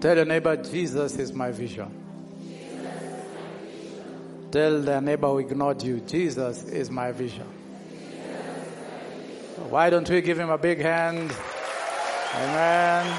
Tell your neighbor, Jesus is my vision. Tell the neighbor who ignored you, Jesus is my vision. Why don't we give him a big hand? Amen.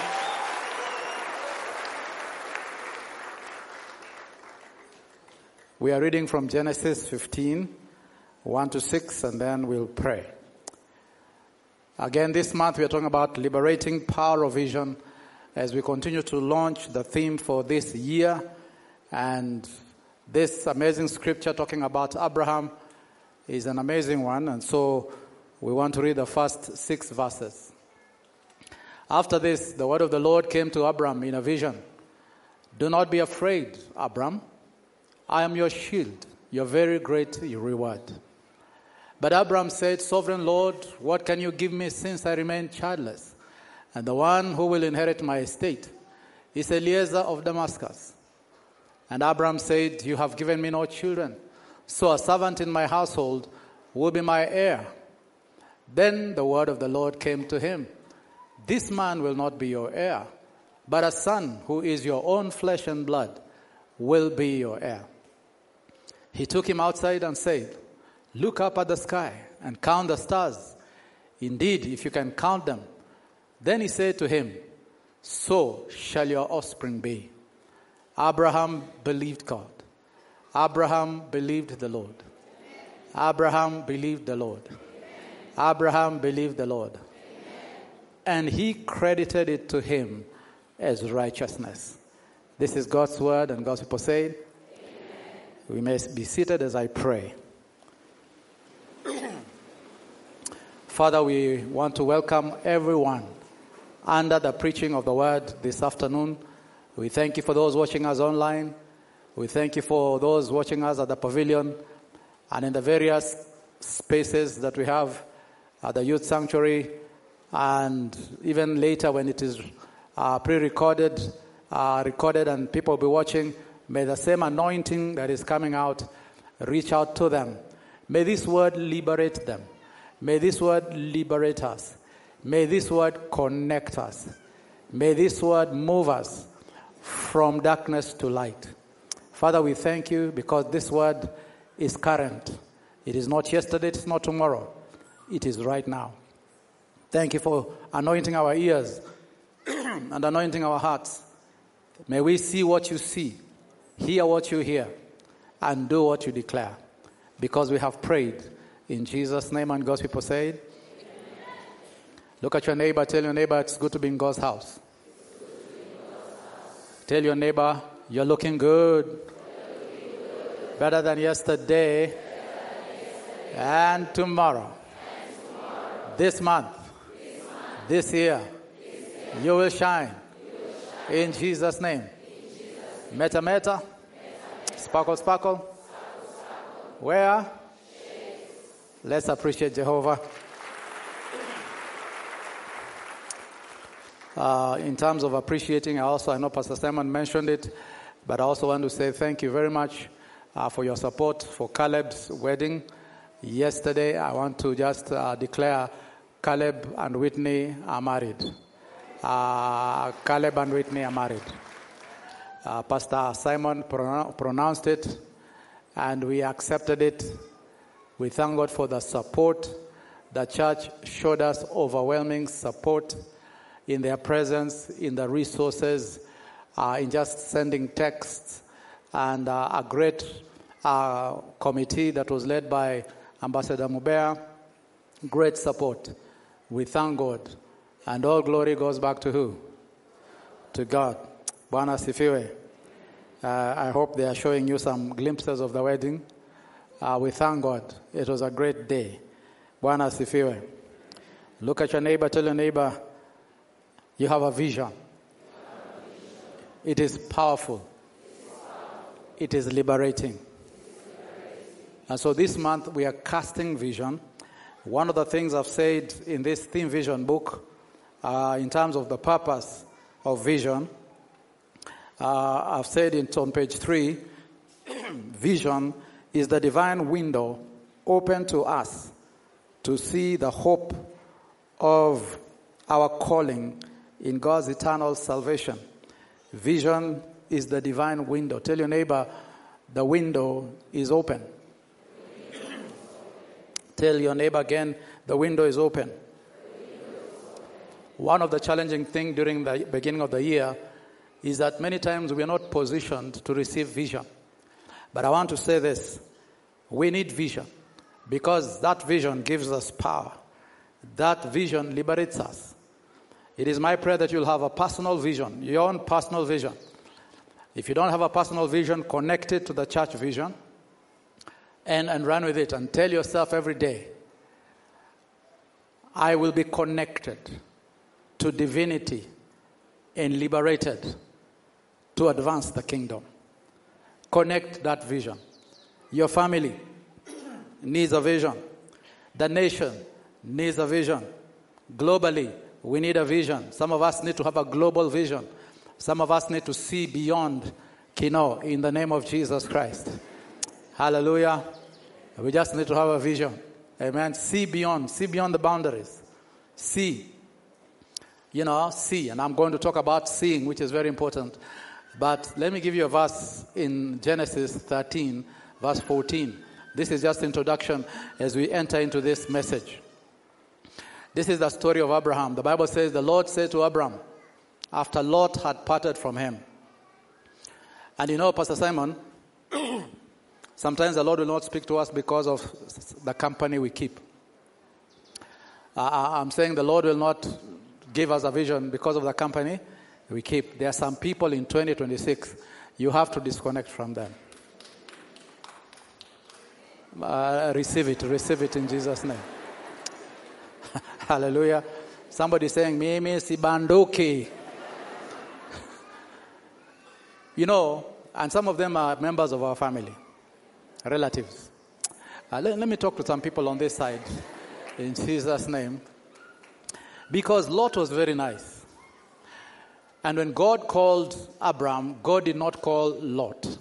We are reading from Genesis 15, 1 to 6, and then we'll pray. Again, this month we are talking about liberating power of vision as we continue to launch the theme for this year. And this amazing scripture talking about Abraham is an amazing one. And so we want to read the first 6 verses. After this, the word of the Lord came to Abraham in a vision. Do not be afraid, Abraham. I am your shield, your very great reward. But Abraham said, Sovereign Lord, what can you give me since I remain childless? And the one who will inherit my estate is Eliezer of Damascus. And Abraham said, You have given me no children, so a servant in my household will be my heir. Then the word of the Lord came to him. This man will not be your heir, but a son who is your own flesh and blood will be your heir. He took him outside and said, Look up at the sky and count the stars. Indeed, if you can count them. Then he said to him, So shall your offspring be. Abraham believed God. Abraham believed the Lord. Abraham believed the Lord. Abraham believed the Lord. And he credited it to him as righteousness. This is God's word, and God's people say, we may be seated as I pray. Father, we want to welcome everyone under the preaching of the word this afternoon. We thank you for those watching us online. We thank you for those watching us at the pavilion and in the various spaces that we have at the youth sanctuary, and even later when it is pre-recorded, recorded, and people will be watching. May the same anointing that is coming out reach out to them. May this word liberate them. May this word liberate us. May this word connect us. May this word move us from darkness to light. Father, we thank you because this word is current. It is not yesterday, it is not tomorrow. It is right now. Thank you for anointing our ears and anointing our hearts. May we see what you see, hear what you hear, and do what you declare. Because we have prayed in Jesus' name, and God's people say, Amen. Look at your neighbor, tell your neighbor it's good to be in God's house. Tell your neighbor, you're looking good. Better than yesterday and tomorrow. This month, this year, you will shine. In Jesus' name. Meta, meta. Sparkle, sparkle. Where? Let's appreciate Jehovah. In terms of appreciating, I know Pastor Simon mentioned it, but I also want to say thank you very much for your support for Caleb's wedding. Yesterday, I want to just declare Caleb and Whitney are married. Caleb and Whitney are married. Pastor Simon pronounced it, and we accepted it. We thank God for the support. The church showed us overwhelming support in their presence, in the resources, in just sending texts, and a great committee that was led by Ambassador Mubea. Great support. We thank God. And all glory goes back to who? To God. Bwana sifiwe. I hope they are showing you some glimpses of the wedding. We thank God. It was a great day. Bwana sifiwe. Look at your neighbor, tell your neighbor, you have a vision. It is powerful. It is liberating. And so this month we are casting vision. One of the things I've said in this theme vision book, in terms of the purpose of vision, I've said it on page 3, vision is the divine window open to us to see the hope of our calling in God's eternal salvation. Vision is the divine window. Tell your neighbor, the window is open. Tell your neighbor again, the window is open. One of the challenging things during the beginning of the year is that many times we are not positioned to receive vision. But I want to say this. We need vision because that vision gives us power. That vision liberates us. It is my prayer that you'll have a personal vision, your own personal vision. If you don't have a personal vision, connect it to the church vision and run with it and tell yourself every day, I will be connected to divinity and liberated to advance the kingdom. Connect that vision. Your family needs a vision. The nation needs a vision. Globally, we need a vision. Some of us need to have a global vision. Some of us need to see beyond Kino in the name of Jesus Christ. Hallelujah. We just need to have a vision. Amen. See beyond the boundaries. See. See. And I'm going to talk about seeing, which is very important. But let me give you a verse in Genesis 13, verse 14. This is just introduction as we enter into this message. This is the story of Abraham. The Bible says the Lord said to Abraham, after Lot had parted from him. And Pastor Simon, sometimes the Lord will not speak to us because of the company we keep. I'm saying the Lord will not give us a vision because of the company we keep. There are some people in 2026, you have to disconnect from them. Receive it in Jesus' name. Hallelujah. Somebody saying, Mimi sibanduki. And some of them are members of our family, relatives. Let me talk to some people on this side in Jesus' name. Because Lot was very nice. And when God called Abraham, God did not call Lot.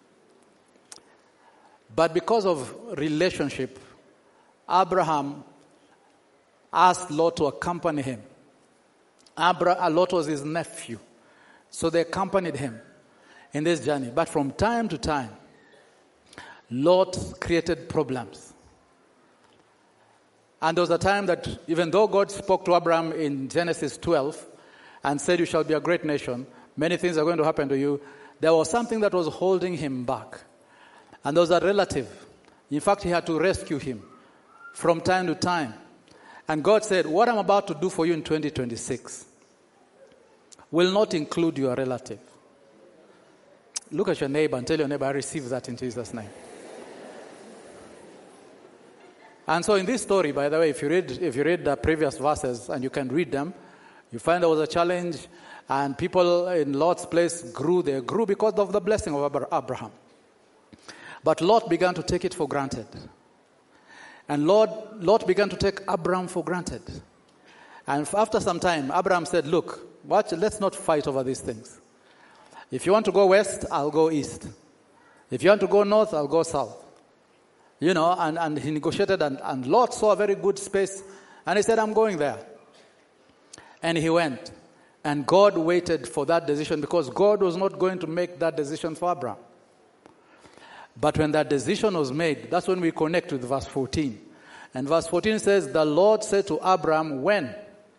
But because of relationship, Abraham asked Lot to accompany him. Lot was his nephew. So they accompanied him in this journey. But from time to time, Lot created problems. And there was a time that even though God spoke to Abraham in Genesis 12 and said, you shall be a great nation, many things are going to happen to you, there was something that was holding him back. And there was a relative. In fact, he had to rescue him from time to time. And God said, what I'm about to do for you in 2026 will not include your relative. Look at your neighbor and tell your neighbor, I receive that in Jesus' name. And so in this story, by the way, if you read the previous verses, and you can read them, you find there was a challenge, and people in Lot's place grew. They grew because of the blessing of Abraham. But Lot began to take it for granted. And Lot began to take Abraham for granted. And after some time, Abraham said, look, let's not fight over these things. If you want to go west, I'll go east. If you want to go north, I'll go south. And he negotiated, and Lot saw a very good space, and he said, I'm going there. And he went. And God waited for that decision because God was not going to make that decision for Abraham. But when that decision was made, that's when we connect with verse 14. And verse 14 says, the Lord said to Abraham, when?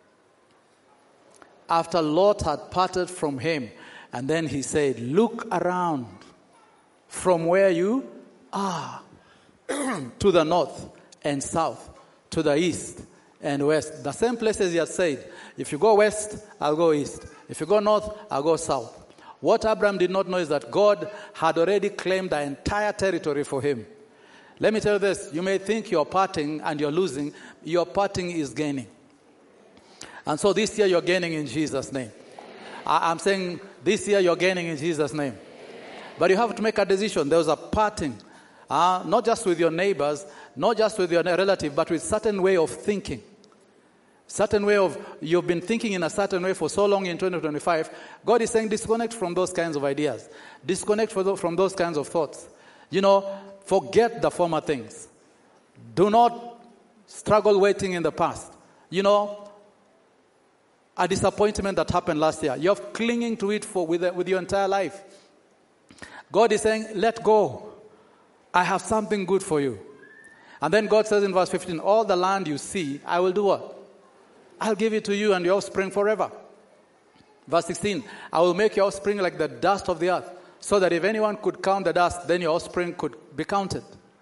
After Lot had parted from him. And then he said, look around from where you are to the north and south, to the east and west. The same places he had said, if you go west, I'll go east. If you go north, I'll go south. What Abraham did not know is that God had already claimed the entire territory for him. Let me tell you this. You may think you're parting and you're losing. Your parting is gaining. And so this year you're gaining in Jesus' name. I'm saying this year you're gaining in Jesus' name. But you have to make a decision. There was a parting. Not just with your neighbors, not just with your relative, but with certain way of thinking. Certain way of, you've been thinking in a certain way for so long in 2025. God is saying disconnect from those kinds of ideas. Disconnect from those kinds of thoughts. Forget the former things. Do not struggle waiting in the past. a disappointment that happened last year. You're clinging to it with your entire life. God is saying, let go. I have something good for you. And then God says in verse 15, all the land you see, I will do what? I'll give it to you and your offspring forever. Verse 16, I will make your offspring like the dust of the earth, so that if anyone could count the dust, then your offspring could be counted.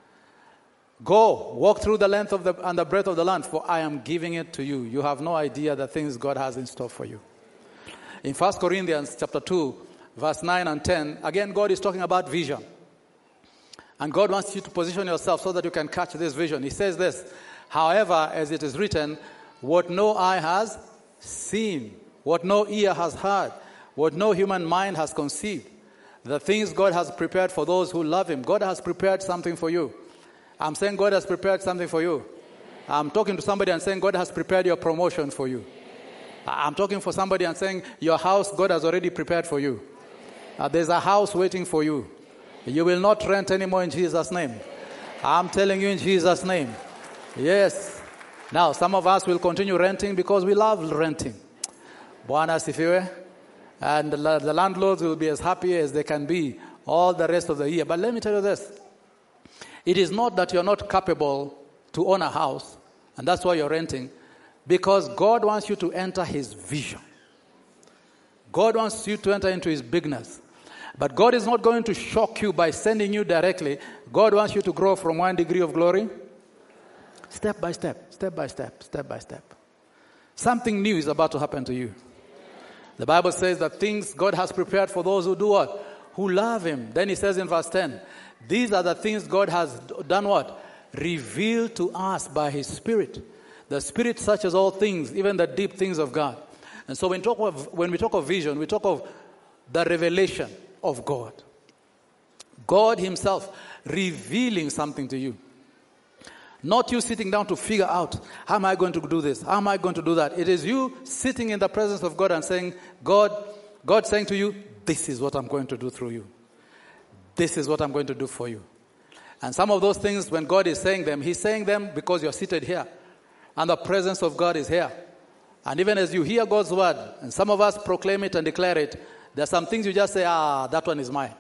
Go, walk through the length and the breadth of the land, for I am giving it to you. You have no idea the things God has in store for you. In 1 Corinthians chapter 2, verse 9 and 10, again, God is talking about vision. And God wants you to position yourself so that you can catch this vision. He says this, however, as it is written, what no eye has seen, what no ear has heard, what no human mind has conceived, the things God has prepared for those who love Him. God has prepared something for you. I'm saying God has prepared something for you. I'm talking to somebody and saying God has prepared your promotion for you. I'm talking for somebody and saying your house, God has already prepared for you. There's a house waiting for you. You will not rent anymore in Jesus' name. I'm telling you in Jesus' name. Yes. Now, some of us will continue renting because we love renting. Bwana asifiwe. And the landlords will be as happy as they can be all the rest of the year. But let me tell you this. It is not that you're not capable to own a house, and that's why you're renting, because God wants you to enter His vision. God wants you to enter into His bigness. But God is not going to shock you by sending you directly. God wants you to grow from one degree of glory, step by step, step by step, step by step. Something new is about to happen to you. The Bible says that things God has prepared for those who do what? Who love Him. Then He says in verse 10, these are the things God has done what? Revealed to us by His Spirit. The Spirit searches all things, even the deep things of God. And so when we talk of vision, we talk of the revelation of God. God Himself revealing something to you. Not you sitting down to figure out, how am I going to do this? How am I going to do that? It is you sitting in the presence of God and saying, God saying to you, this is what I'm going to do through you. This is what I'm going to do for you. And some of those things, when God is saying them, He's saying them because you're seated here. And the presence of God is here. And even as you hear God's word, and some of us proclaim it and declare it, there are some things you just say, that one is mine.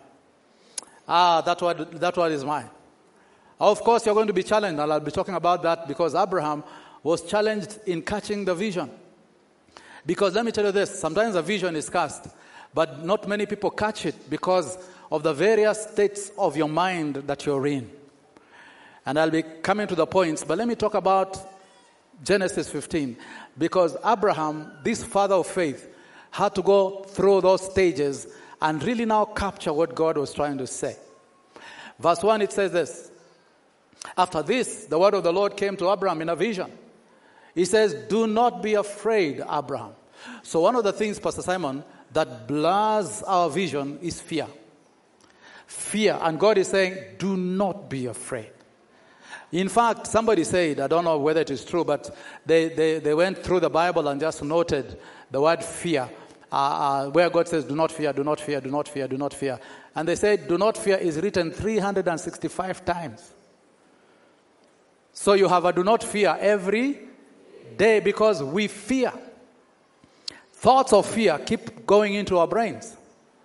That one is mine. Of course, you're going to be challenged, and I'll be talking about that because Abraham was challenged in catching the vision. Because let me tell you this, sometimes a vision is cast, but not many people catch it because of the various states of your mind that you're in. And I'll be coming to the points, but let me talk about Genesis 15. Because Abraham, this father of faith, had to go through those stages and really now capture what God was trying to say. Verse 1, it says this. After this, the word of the Lord came to Abraham in a vision. He says, do not be afraid, Abraham. So one of the things, Pastor Simon, that blurs our vision is fear. Fear. And God is saying, do not be afraid. In fact, somebody said, I don't know whether it is true, but they went through the Bible and just noted the word fear, where God says, do not fear, do not fear, do not fear, do not fear. And they said, do not fear is written 365 times. So you have a do not fear every day because we fear. Thoughts of fear keep going into our brains.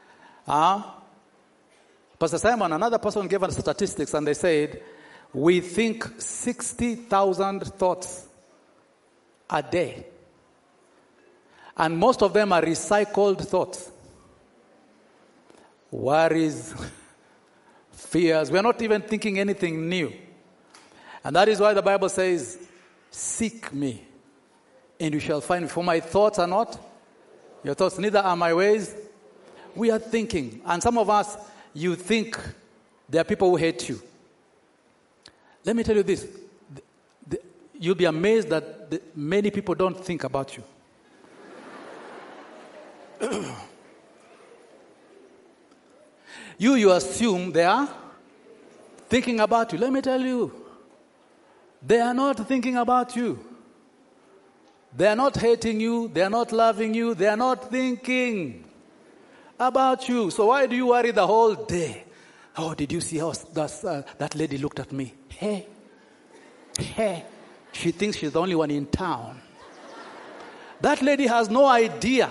Pastor Simon, another person gave us statistics and they said, we think 60,000 thoughts a day. And most of them are recycled thoughts. Worries, fears. We're not even thinking anything new. And that is why the Bible says, seek me, and you shall find me. For my thoughts are not your thoughts, neither are my ways. We are thinking. And some of us, you think there are people who hate you. Let me tell you this. You'll be amazed that many people don't think about you. You assume they are thinking about you. Let me tell you, they are not thinking about you. They are not hating you. They are not loving you. They are not thinking about you. So why do you worry the whole day? Oh, did you see how that lady looked at me? Hey. She thinks she's the only one in town. That lady has no idea.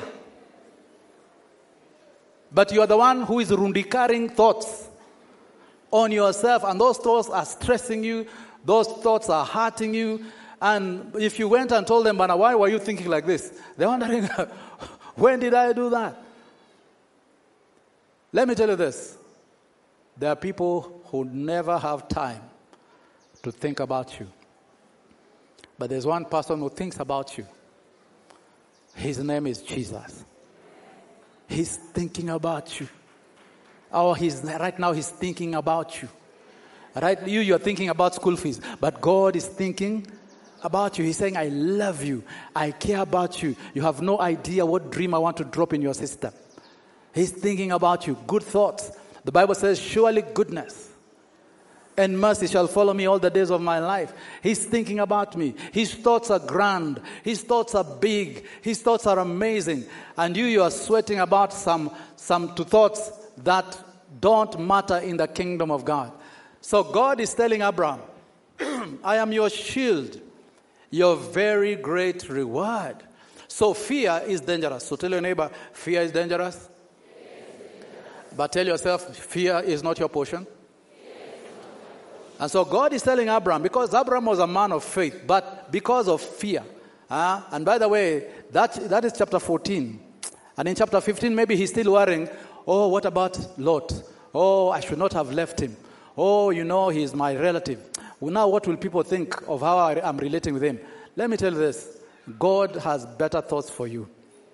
But you are the one who is rundikaring thoughts on yourself, and those thoughts are stressing you, those thoughts are hurting you. And if you went and told them, "Bana, why were you thinking like this?" They're wondering, when did I do that? Let me tell you this. There are people who never have time to think about you. But there's one person who thinks about you. His name is Jesus. He's thinking about you. Right now he's thinking about you. Right? You're thinking about school fees. But God is thinking about you. He's saying, "I love you. I care about you. You have no idea what dream I want to drop in your system." He's thinking about you. Good thoughts. The Bible says, "Surely goodness and mercy shall follow me all the days of my life." He's thinking about me. His thoughts are grand. His thoughts are big. His thoughts are amazing. And you are sweating about some thoughts that don't matter in the kingdom of God. So God is telling Abraham, "I am your shield, your very great reward." So fear is dangerous. So tell your neighbor, fear is dangerous. But tell yourself, fear is not your portion. And so God is telling Abraham, because Abraham was a man of faith, but because of fear. And by the way, that is chapter 14. And in chapter 15, maybe he's still worrying, "Oh, what about Lot? Oh, I should not have left him. Oh, he's my relative. Well, now what will people think of how I'm relating with him?" Let me tell you this. God has better thoughts for you.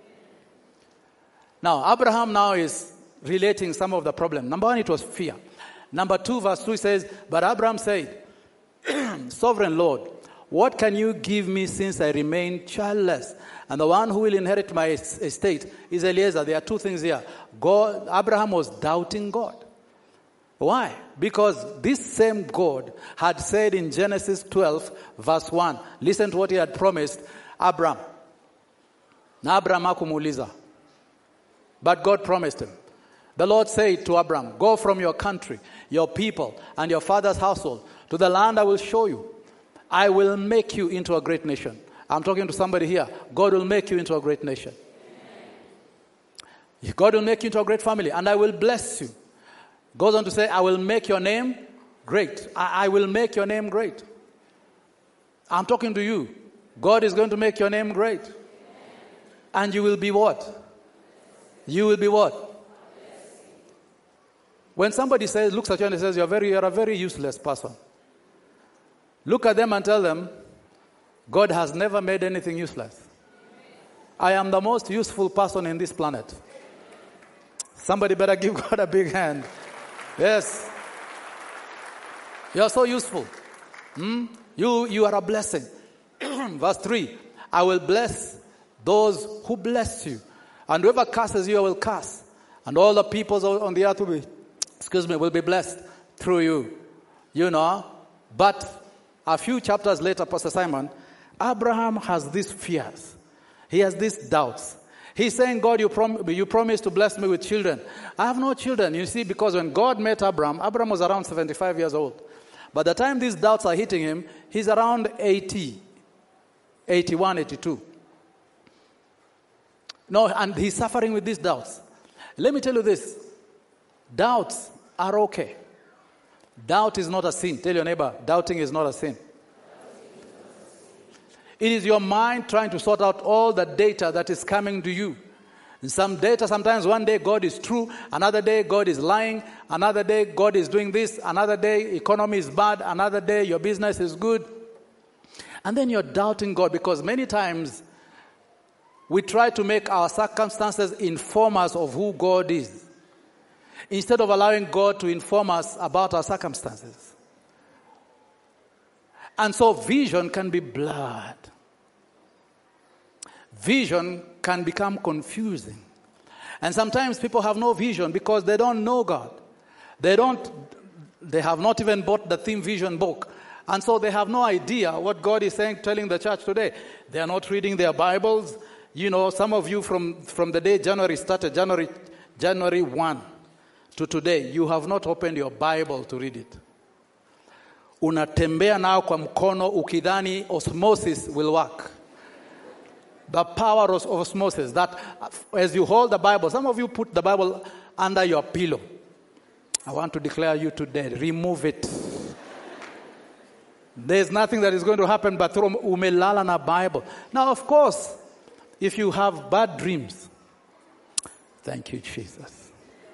Now, Abraham now is relating some of the problem. Number one, it was fear. Number 2, verse 2 says, "But Abraham said, 'Sovereign Lord, what can you give me since I remain childless? And the one who will inherit my estate is Eliezer.'" There are two things here. Abraham was doubting God. Why? Because this same God had said in Genesis 12, verse 1, listen to what he had promised Abraham. Na Abraham hakumuuliza, but God promised him. The Lord said to Abraham, "Go from your country, your people, and your father's household to the land I will show you. I will make you into a great nation." I'm talking to somebody here. God will make you into a great nation. God will make you into a great family, and I will bless you. Goes on to say, "I will make your name great." I will make your name great. I'm talking to you. God is going to make your name great. And you will be what? You will be what? When somebody looks at you and says, you're a very useless person, look at them and tell them, God has never made anything useless. I am the most useful person in this planet. Somebody better give God a big hand. Yes. You are so useful. You are a blessing. Verse 3, "I will bless those who bless you. And whoever curses you, I will curse. And all the peoples on the earth will be blessed through you." But a few chapters later, Pastor Simon, Abraham has these fears. He has these doubts. He's saying, "God, you promised to bless me with children. I have no children." You see, because when God met Abraham was around 75 years old. By the time these doubts are hitting him, he's around 80, 81, 82. No, and he's suffering with these doubts. Let me tell you this. Doubts are okay. Doubt is not a sin. Tell your neighbor, doubting is not a sin. It is your mind trying to sort out all the data that is coming to you. Some data, sometimes one day God is true, another day God is lying, another day God is doing this, another day economy is bad, another day your business is good. And then you're doubting God, because many times we try to make our circumstances inform us of who God is, instead of allowing God to inform us about our circumstances. And so vision can be blurred. Vision can become confusing. And sometimes people have no vision because they don't know God. They have not even bought the Theme Vision book. And so they have no idea what God is telling the church today. They are not reading their Bibles. Some of you from the day January started, January 1 to today, you have not opened your Bible to read it. Unatembea nao kwa mkono ukidhani osmosis will work. The power of osmosis. That as you hold the Bible, some of you put the Bible under your pillow. I want to declare you today, remove it. There's nothing that is going to happen but through umelala na Bible. Now, of course, if you have bad dreams, thank you, Jesus.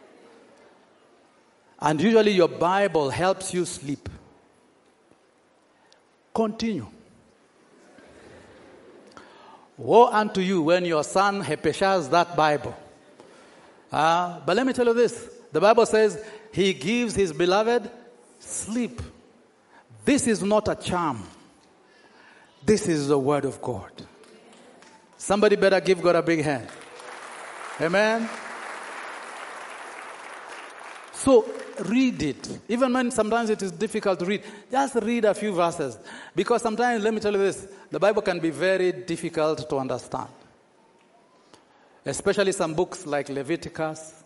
And usually your Bible helps you sleep. Continue. Woe unto you when your son hepeshas that Bible. But let me tell you this. The Bible says he gives his beloved sleep. This is not a charm. This is the word of God. Somebody better give God a big hand. Amen. So read it. Even when sometimes it is difficult to read, just read a few verses. Because sometimes, let me tell you this, the Bible can be very difficult to understand. Especially some books like Leviticus,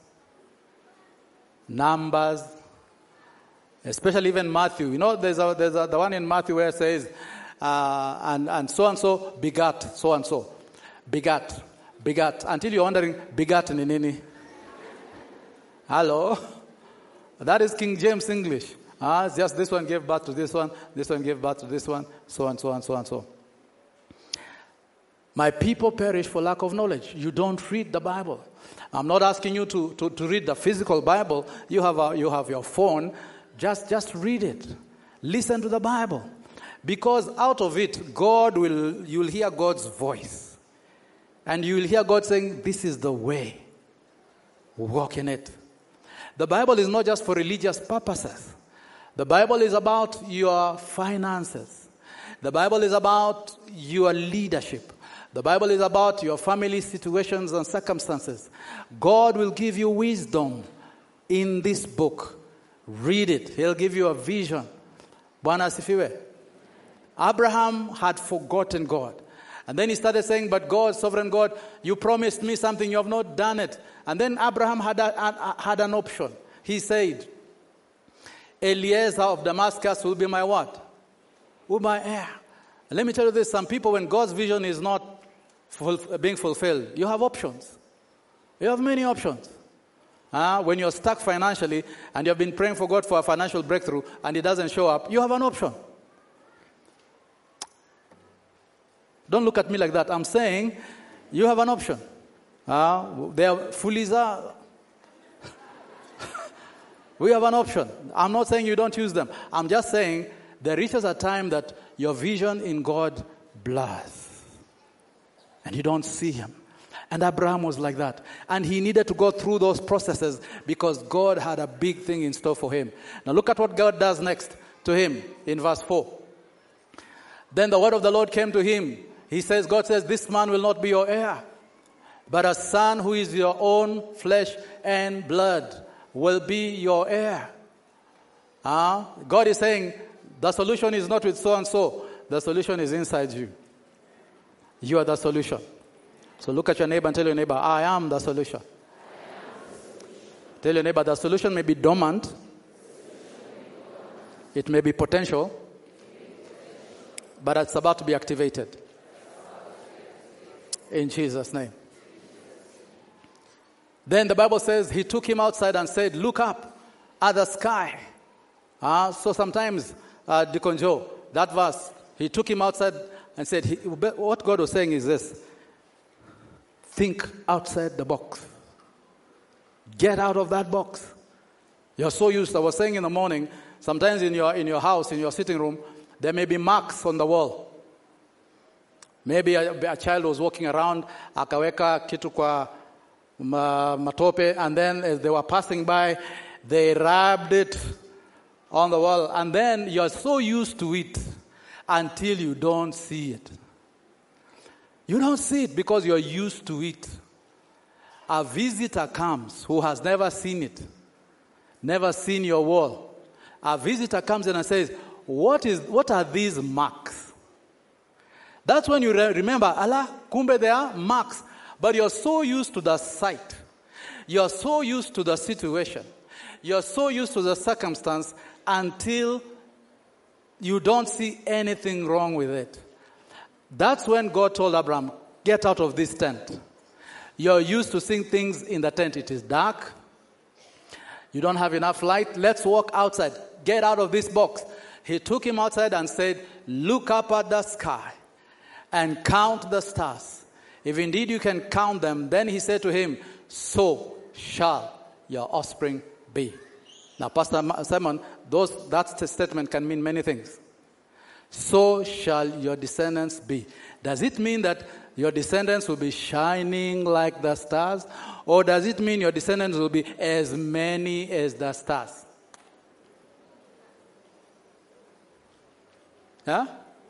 Numbers, especially even Matthew. You know, there's the one in Matthew where it says, and so begat, so and so. Begat. Until you're wondering, begat nini? Hello? That is King James English. Just this one gave birth to this one gave birth to this one, so and so and so and so. My people perish for lack of knowledge. You don't read the Bible. I'm not asking you to read the physical Bible. You have your phone. Just read it. Listen to the Bible. Because out of it, you'll hear God's voice. And you'll hear God saying, this is the way. Walk in it. The Bible is not just for religious purposes. The Bible is about your finances. The Bible is about your leadership. The Bible is about your family situations and circumstances. God will give you wisdom in this book. Read it. He'll give you a vision. Bwana asifiwe. Abraham had forgotten God. And then he started saying, but God, sovereign God, you promised me something, you have not done it. And then Abraham had an option. He said, Eliezer of Damascus will be my what? Will my heir. And let me tell you this, some people, when God's vision is not being fulfilled, you have options. You have many options. When you're stuck financially and you've been praying for God for a financial breakthrough and it doesn't show up, you have an option. Don't look at me like that. I'm saying you have an option. They are fuliza. We have an option. I'm not saying you don't use them. I'm just saying there reaches a time that your vision in God blurs. And you don't see him. And Abraham was like that. And he needed to go through those processes because God had a big thing in store for him. Now look at what God does next to him in verse 4. Then the word of the Lord came to him. God says, this man will not be your heir, but a son who is your own flesh and blood will be your heir. God is saying, the solution is not with so and so. The solution is inside you. You are the solution. So look at your neighbor and tell your neighbor, I am the solution. Tell your neighbor, the solution may be dormant. It may be potential. But it's about to be activated. In Jesus' name. Then the Bible says he took him outside and said, look up at the sky. So sometimes, Deacon Joe, that verse, he took him outside and said, what God was saying is this. Think outside the box. Get out of that box. You're so used, I was saying in the morning, sometimes in your house, in your sitting room, there may be marks on the wall. Maybe a child was walking around, akaweka kitu kwa matope, and then as they were passing by, they rubbed it on the wall. And then you're so used to it until you don't see it. You don't see it because you're used to it. A visitor comes who has never seen it, never seen your wall. A visitor comes in and says, what are these marks? That's when you remember, Allah, kumbe there are marks. But you're so used to the sight. You're so used to the situation. You're so used to the circumstance until you don't see anything wrong with it. That's when God told Abraham, get out of this tent. You're used to seeing things in the tent. It is dark. You don't have enough light. Let's walk outside. Get out of this box. He took him outside and said, look up at the sky and count the stars. If indeed you can count them, then he said to him, so shall your offspring be. Now, Pastor Simon, that statement can mean many things. So shall your descendants be. Does it mean that your descendants will be shining like the stars? Or does it mean your descendants will be as many as the stars? Huh?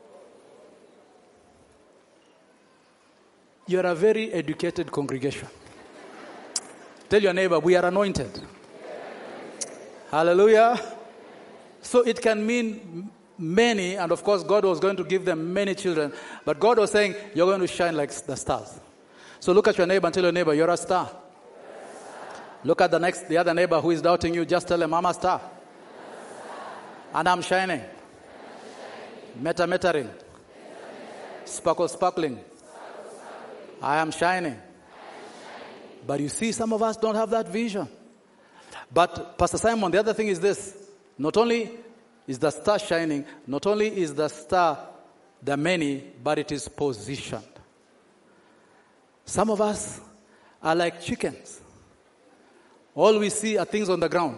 You are a very educated congregation. Tell your neighbor, we are anointed. Hallelujah. So it can mean many, and of course God was going to give them many children, but God was saying, you're going to shine like the stars. So look at your neighbor and tell your neighbor, you're a star. Look at the other neighbor who is doubting you, just tell him, I'm a star. And I'm shining. Meta-metering. Sparkling. I am shining. But you see, some of us don't have that vision. But Pastor Simon, the other thing is this. Not only is the star shining, not only is the star the many, but it is positioned. Some of us are like chickens. All we see are things on the ground.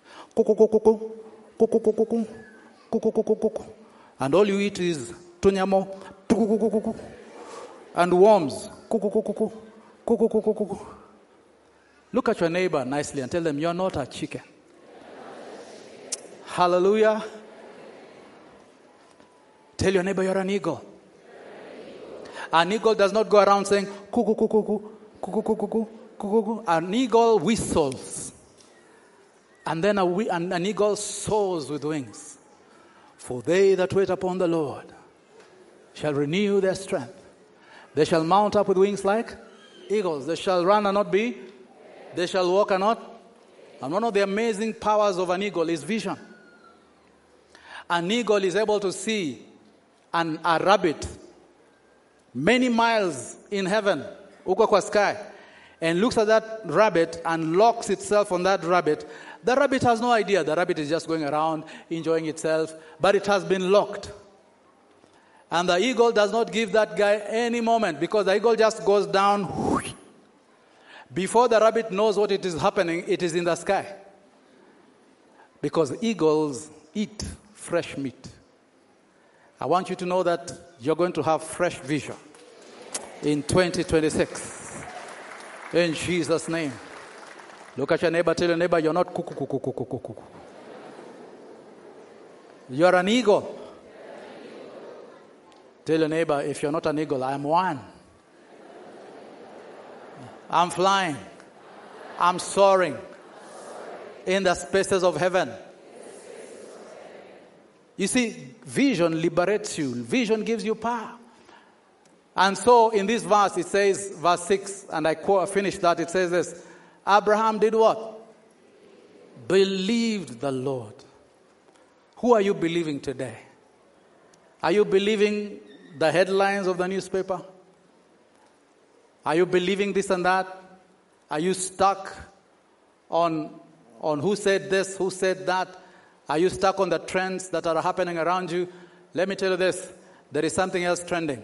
And all you eat is tunyamo and worms. Look at your neighbor nicely and tell them, you're not a chicken. Hallelujah. Tell your neighbor, you're an eagle. An eagle does not go around saying, cuckoo, cuckoo, cuckoo, cuckoo, cuckoo, cuckoo. An eagle whistles. And then an eagle soars with wings. For they that wait upon the Lord shall renew their strength. They shall mount up with wings like eagles. They shall run and not be. They shall walk and not. And one of the amazing powers of an eagle is vision. An eagle is able to see a rabbit many miles in heaven, uko kwa sky, and looks at that rabbit and locks itself on that rabbit. The rabbit has no idea. The rabbit is just going around enjoying itself, but it has been locked. And the eagle does not give that guy any moment, because the eagle just goes down. Whoosh. Before the rabbit knows what it is happening, it is in the sky. Because eagles eat fresh meat. I want you to know that you're going to have fresh vision in 2026. In Jesus' name. Look at your neighbor, tell your neighbor, you're not cuckoo, cuckoo, cuckoo, cuckoo. You're an eagle. Tell your neighbor, if you're not an eagle, I'm one. I'm flying. I'm soaring in the spaces of heaven. You see, vision liberates you. Vision gives you power. And so in this verse, it says, verse 6, and I finish that, it says this, Abraham did what? Believed the Lord. Who are you believing today? Are you believing the headlines of the newspaper? Are you believing this and that? Are you stuck on who said this, who said that? Are you stuck on the trends that are happening around you? Let me tell you this. There is something else trending.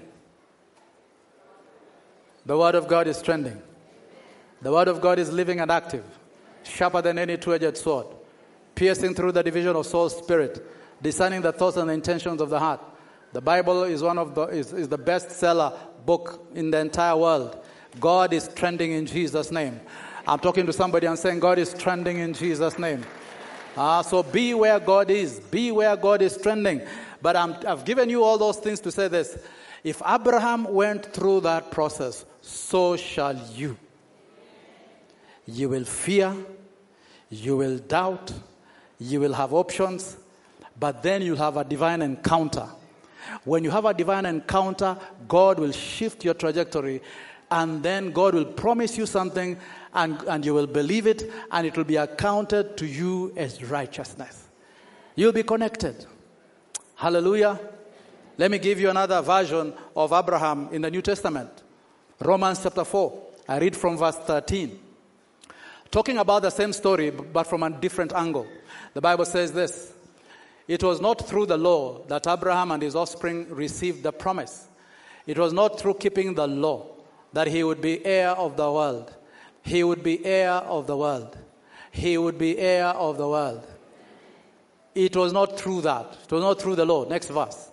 The Word of God is trending. The Word of God is living and active, sharper than any two-edged sword, piercing through the division of soul spirit, discerning the thoughts and the intentions of the heart. The Bible is is the best-seller book in the entire world. God is trending in Jesus' name. I'm talking to somebody and saying God is trending in Jesus' name. So be where God is. Be where God is trending. But I've given you all those things to say this. If Abraham went through that process, so shall you. You will fear. You will doubt. You will have options. But then you'll have a divine encounter. When you have a divine encounter, God will shift your trajectory. And then God will promise you something, and you will believe it, and it will be accounted to you as righteousness. You'll be connected. Hallelujah. Let me give you another version of Abraham in the New Testament. Romans chapter 4, I read from verse 13. Talking about the same story, but from a different angle. The Bible says this: it was not through the law that Abraham and his offspring received the promise. It was not through keeping the law that he would be heir of the world. He would be heir of the world. He would be heir of the world. It was not through that. It was not through the law. Next verse.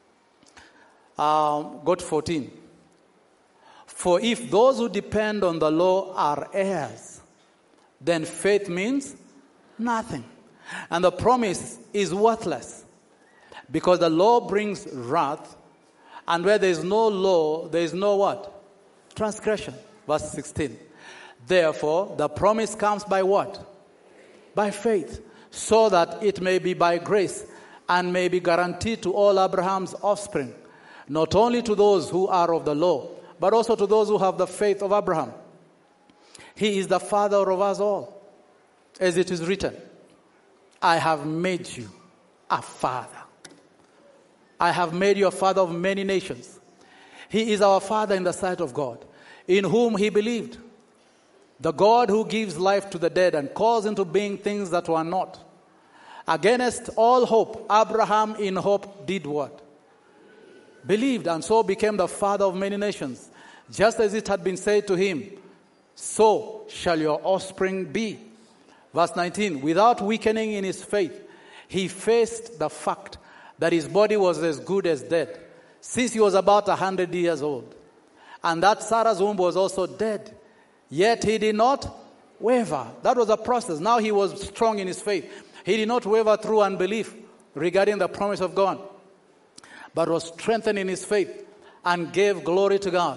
Go to 14. For if those who depend on the law are heirs, then faith means nothing. And the promise is worthless. Because the law brings wrath. And where there is no law, there is no what? Transgression. Verse 16. Therefore, the promise comes by what? By faith. So that it may be by grace and may be guaranteed to all Abraham's offspring. Not only to those who are of the law, but also to those who have the faith of Abraham. He is the father of us all. As it is written, I have made you a father. I have made you a father of many nations. He is our father in the sight of God, in whom he believed. The God who gives life to the dead and calls into being things that were not. Against all hope, Abraham in hope did what? Believed, and so became the father of many nations. Just as it had been said to him, so shall your offspring be. Verse 19, without weakening in his faith, he faced the fact that his body was as good as dead, since he was about 100 years old. And that Sarah's womb was also dead. Yet he did not waver. That was a process. Now he was strong in his faith. He did not waver through unbelief regarding the promise of God, but was strengthened in his faith and gave glory to God,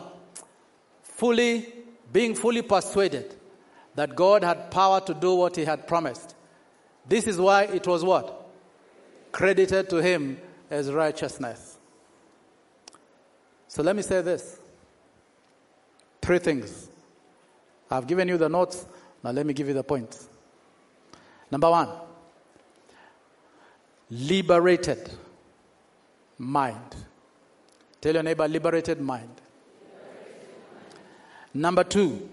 being fully persuaded that God had power to do what he had promised. This is why it was what? Credited to him as righteousness. So let me say this. 3 things. I've given you the notes. Now let me give you the points. Number 1. Liberated mind. Tell your neighbor, liberated mind. Number 2,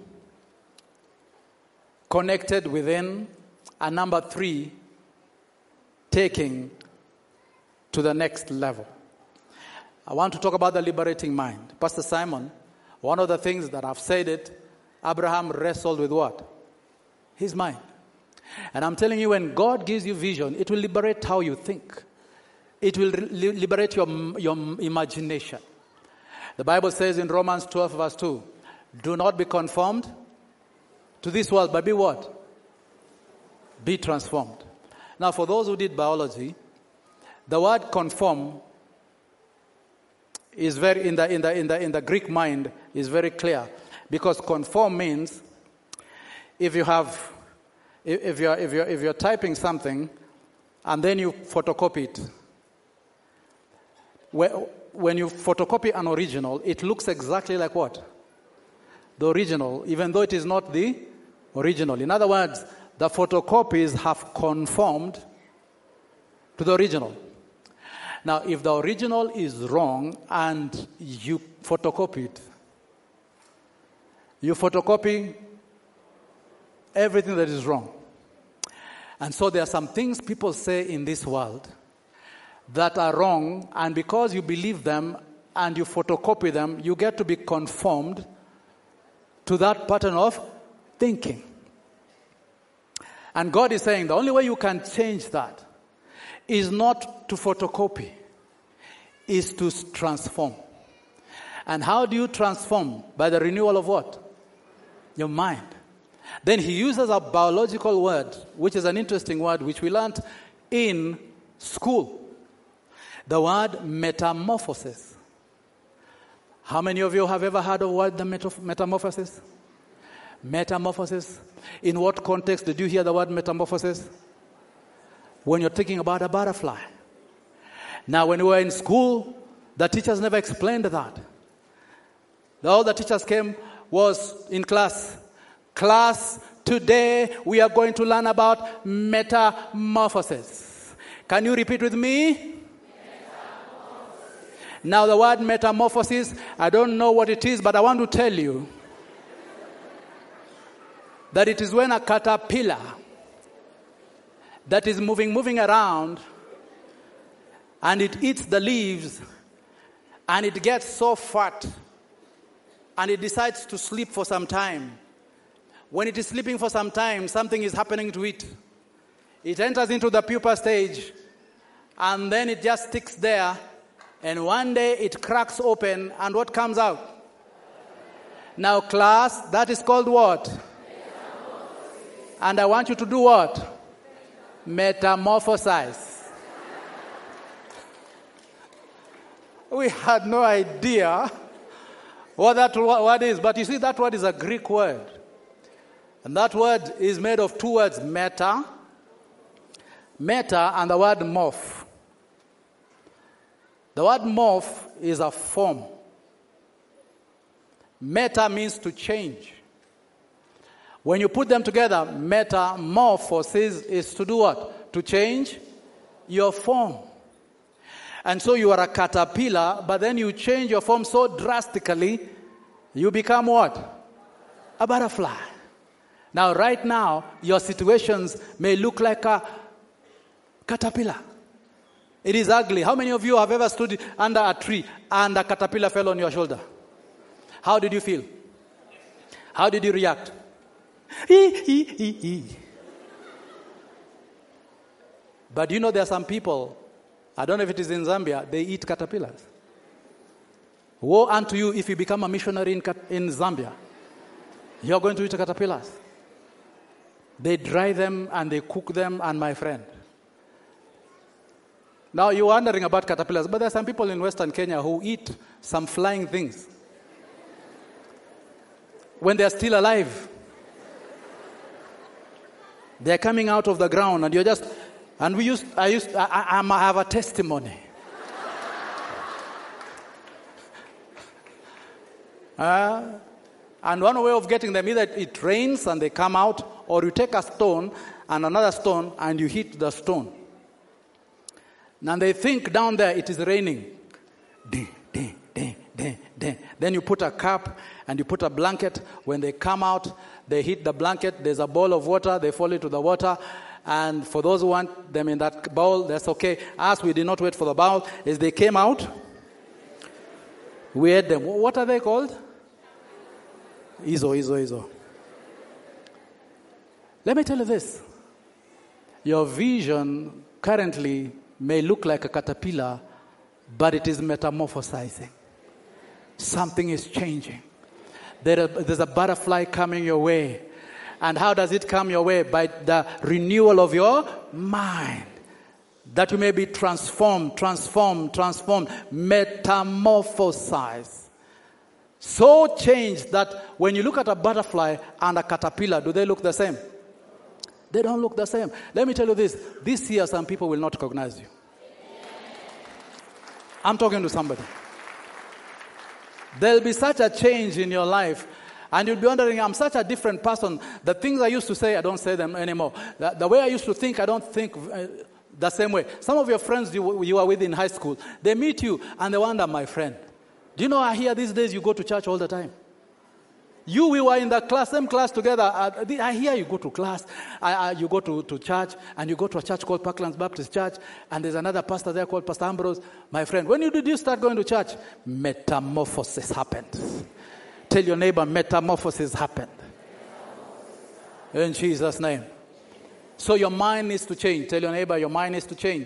connected within. And number 3, taking to the next level. I want to talk about the liberating mind. Pastor Simon, one of the things that I've said it, Abraham wrestled with what? His mind. And I'm telling you, when God gives you vision, it will liberate how you think. It will liberate your imagination. The Bible says in Romans 12 verse 2, do not be conformed to this world, but be what? Be transformed. Now, for those who did biology, the word conform is very in the Greek mind is very clear, because conform means if you're typing something and then you photocopy it. When you photocopy an original, it looks exactly like what? The original, even though it is not the original. In other words, the photocopies have conformed to the original. Now, if the original is wrong and you photocopy it, you photocopy everything that is wrong. And so there are some things people say in this world that are wrong, and because you believe them and you photocopy them, you get to be conformed to that pattern of thinking. And God is saying the only way you can change that is not to photocopy, is to transform. And how do you transform? By the renewal of what? Your mind. Then he uses a biological word, which is an interesting word, which we learned in school. The word metamorphosis. How many of you have ever heard of the word metamorphosis? Metamorphosis. In what context did you hear the word metamorphosis? When you're thinking about a butterfly. Now, when we were in school, the teachers never explained that. All the teachers came was in class. Class, today we are going to learn about metamorphosis. Can you repeat with me? Now the word metamorphosis, I don't know what it is, but I want to tell you that it is when a caterpillar that is moving around and it eats the leaves and it gets so fat and it decides to sleep for some time. When it is sleeping for some time, something is happening to it. It enters into the pupa stage and then it just sticks there, and one day it cracks open and what comes out? Now class, that is called what? And I want you to do what? Metamorphosize. We had no idea what that word is, but you see that word is a Greek word. And that word is made of two words, meta, and the word morph. The word morph is a form. Meta means to change. When you put them together, metamorphosis is to do what? To change your form. And so you are a caterpillar, but then you change your form so drastically, you become what? A butterfly. Now, right now, your situations may look like a caterpillar. It is ugly. How many of you have ever stood under a tree and a caterpillar fell on your shoulder? How did you feel? How did you react? But you know there are some people, I don't know if it is in Zambia, they eat caterpillars. Woe unto you if you become a missionary in Zambia. You're going to eat caterpillars. They dry them and they cook them, and my friend. Now you're wondering about caterpillars, but there are some people in Western Kenya who eat some flying things when they are still alive. They're coming out of the ground, and you're just, and I have a testimony. And one way of getting them, either it rains and they come out, or you take a stone and another stone and you hit the stone. And they think down there it is raining. Ding, ding, ding, ding, ding. Then you put a cap and you put a blanket. When they come out, they hit the blanket. There's a bowl of water. They fall into the water. And for those who want them in that bowl, that's okay. Us, we did not wait for the bowl. As they came out, we ate them. What are they called? Izo. Let me tell you this. Your vision currently may look like a caterpillar, but it is metamorphosizing. Something is changing. There's a butterfly coming your way. And how does it come your way? By the renewal of your mind. That you may be transformed, metamorphosized. So changed that when you look at a butterfly and a caterpillar, do they look the same? They don't look the same. Let me tell you this year some people will not recognize you. I'm talking to somebody. There'll be such a change in your life, and you'll be wondering, I'm such a different person. The things I used to say, I don't say them anymore. The way I used to think, I don't think the same way. Some of your friends you were with in high school, they meet you and they wonder, my friend, do you know I hear these days you go to church all the time? We were in the same class together. I hear you go to class, you go to church, and you go to a church called Parklands Baptist Church, and there's another pastor there called Pastor Ambrose. My friend, when did you start going to church? Metamorphosis happened. Tell your neighbor, metamorphosis happened. In Jesus' name. So your mind needs to change. Tell your neighbor, your mind needs to change.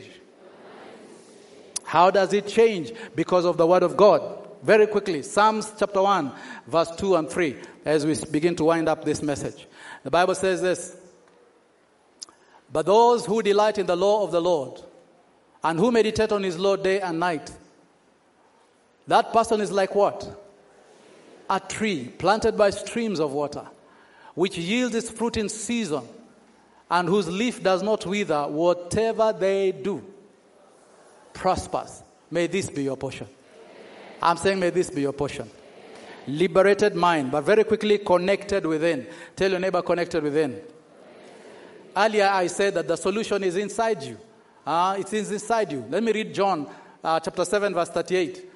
How does it change? Because of the word of God. Very quickly, Psalms chapter 1, verse 2 and 3, as we begin to wind up this message. The Bible says this: but those who delight in the law of the Lord, and who meditate on his law day and night, that person is like what? A tree planted by streams of water, which yields its fruit in season, and whose leaf does not wither. Whatever they do prospers. May this be your portion. I'm saying may this be your portion. Liberated mind, but very quickly connected within. Tell your neighbor, connected within. Earlier I said that the solution is inside you. It's inside you. Let me read John chapter 7 verse 38.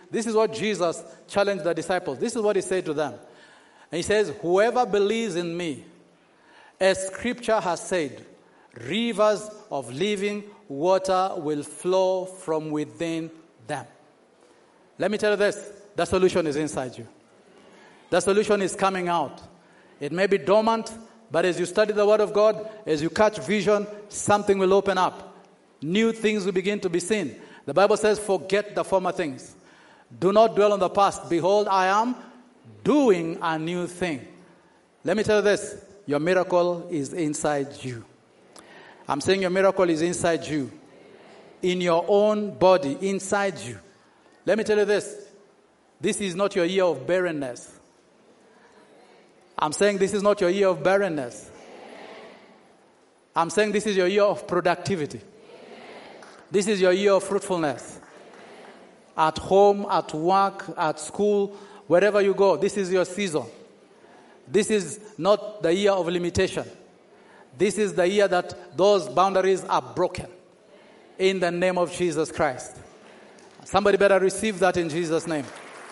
This is what Jesus challenged the disciples. This is what he said to them. And he says, whoever believes in me, as scripture has said, rivers of living water will flow from within them. Let me tell you this, the solution is inside you. The solution is coming out. It may be dormant, but as you study the Word of God, as you catch vision, something will open up. New things will begin to be seen. The Bible says, forget the former things. Do not dwell on the past. Behold, I am doing a new thing. Let me tell you this, your miracle is inside you. I'm saying your miracle is inside you. In your own body, inside you. Let me tell you this is not your year of barrenness. I'm saying this is not your year of barrenness. I'm saying this is your year of productivity. This is your year of fruitfulness. At home, at work, at school, wherever you go, this is your season. This is not the year of limitation. This is the year that those boundaries are broken. In the name of Jesus Christ. Somebody better receive that in Jesus' name.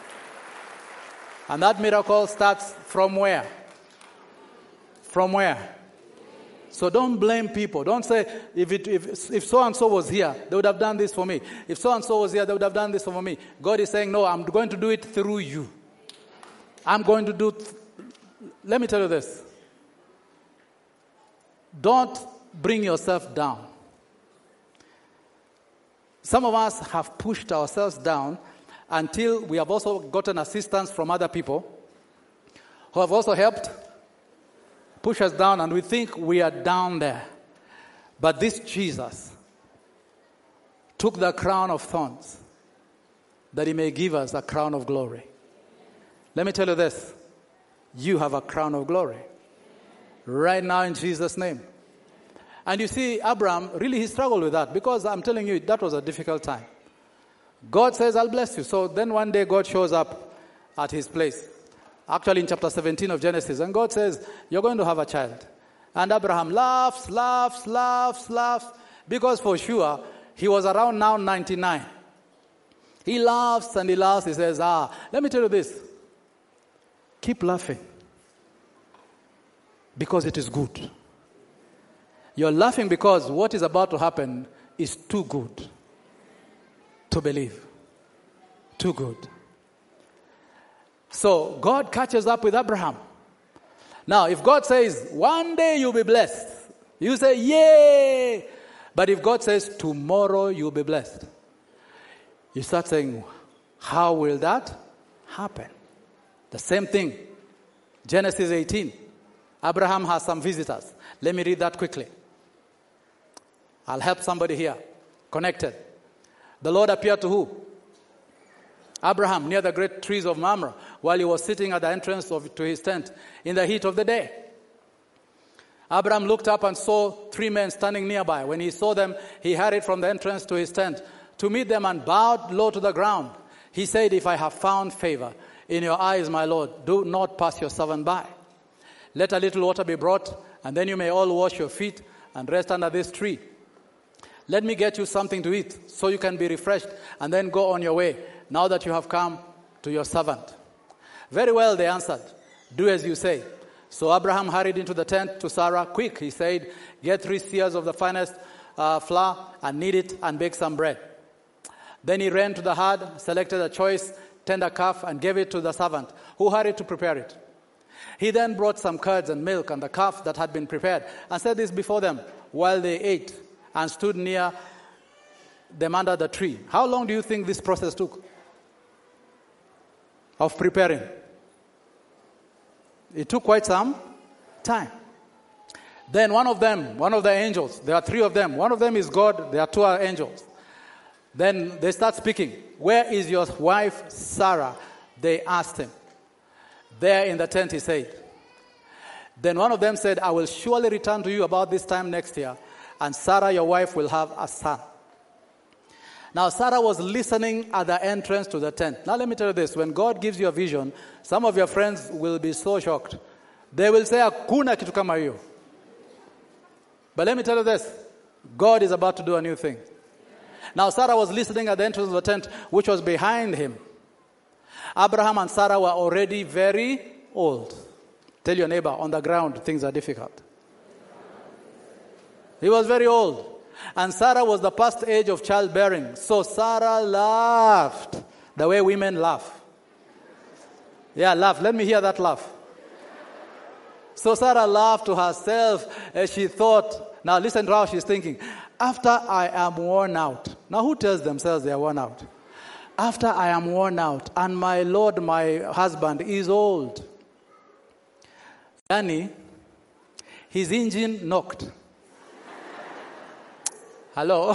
And that miracle starts from where? From where? So don't blame people. Don't say, if so-and-so was here, they would have done this for me. If so-and-so was here, they would have done this for me. God is saying, no, I'm going to do it through you. I'm going to do... Let me tell you this. Don't bring yourself down. Some of us have pushed ourselves down until we have also gotten assistance from other people who have also helped push us down, and we think we are down there. But this Jesus took the crown of thorns that he may give us a crown of glory. Let me tell you this. You have a crown of glory right now in Jesus' name. And you see, Abraham, really he struggled with that, because I'm telling you, that was a difficult time. God says, I'll bless you. So then one day God shows up at his place. Actually in chapter 17 of Genesis. And God says, you're going to have a child. And Abraham laughs. Because for sure, he was around now 99. He laughs and he laughs. He says, let me tell you this. Keep laughing. Because it is good. You're laughing because what is about to happen is too good to believe. Too good. So God catches up with Abraham. Now, if God says, one day you'll be blessed, you say, yay! But if God says, tomorrow you'll be blessed, you start saying, how will that happen? The same thing. Genesis 18. Abraham has some visitors. Let me read that quickly. I'll help somebody here. Connected. The Lord appeared to who? Abraham, near the great trees of Mamre, while he was sitting at the entrance to his tent in the heat of the day. Abraham looked up and saw 3 men standing nearby. When he saw them, he hurried from the entrance to his tent to meet them and bowed low to the ground. He said, if I have found favor in your eyes, my Lord, do not pass your servant by. Let a little water be brought, and then you may all wash your feet and rest under this tree. Let me get you something to eat, so you can be refreshed, and then go on your way, now that you have come to your servant. Very well, they answered. Do as you say. So Abraham hurried into the tent to Sarah. Quick, he said, get 3 seahs of the finest flour and knead it and bake some bread. Then he ran to the herd, selected a choice tender calf and gave it to the servant, who hurried to prepare it. He then brought some curds and milk and the calf that had been prepared and set this before them while they ate and stood near them under the tree. How long do you think this process took of preparing? It took quite some time. Then one of the angels, there are 3 of them. One of them is God, there are 2 angels. Then they start speaking. Where is your wife Sarah? They asked him. There in the tent, he said. Then one of them said, I will surely return to you about this time next year, and Sarah, your wife, will have a son. Now, Sarah was listening at the entrance to the tent. Now, let me tell you this. When God gives you a vision, some of your friends will be so shocked. They will say, hakuna kitu kama hiyo. But let me tell you this. God is about to do a new thing. Now, Sarah was listening at the entrance of the tent, which was behind him. Abraham and Sarah were already very old. Tell your neighbor, on the ground, things are difficult. He was very old. And Sarah was the past age of childbearing. So Sarah laughed the way women laugh. Yeah, laugh. Let me hear that laugh. So Sarah laughed to herself as she thought, now listen to how she's thinking. After I am worn out. Now who tells themselves they are worn out? After I am worn out and my Lord, my husband, is old. Yani, his engine knocked. Hello?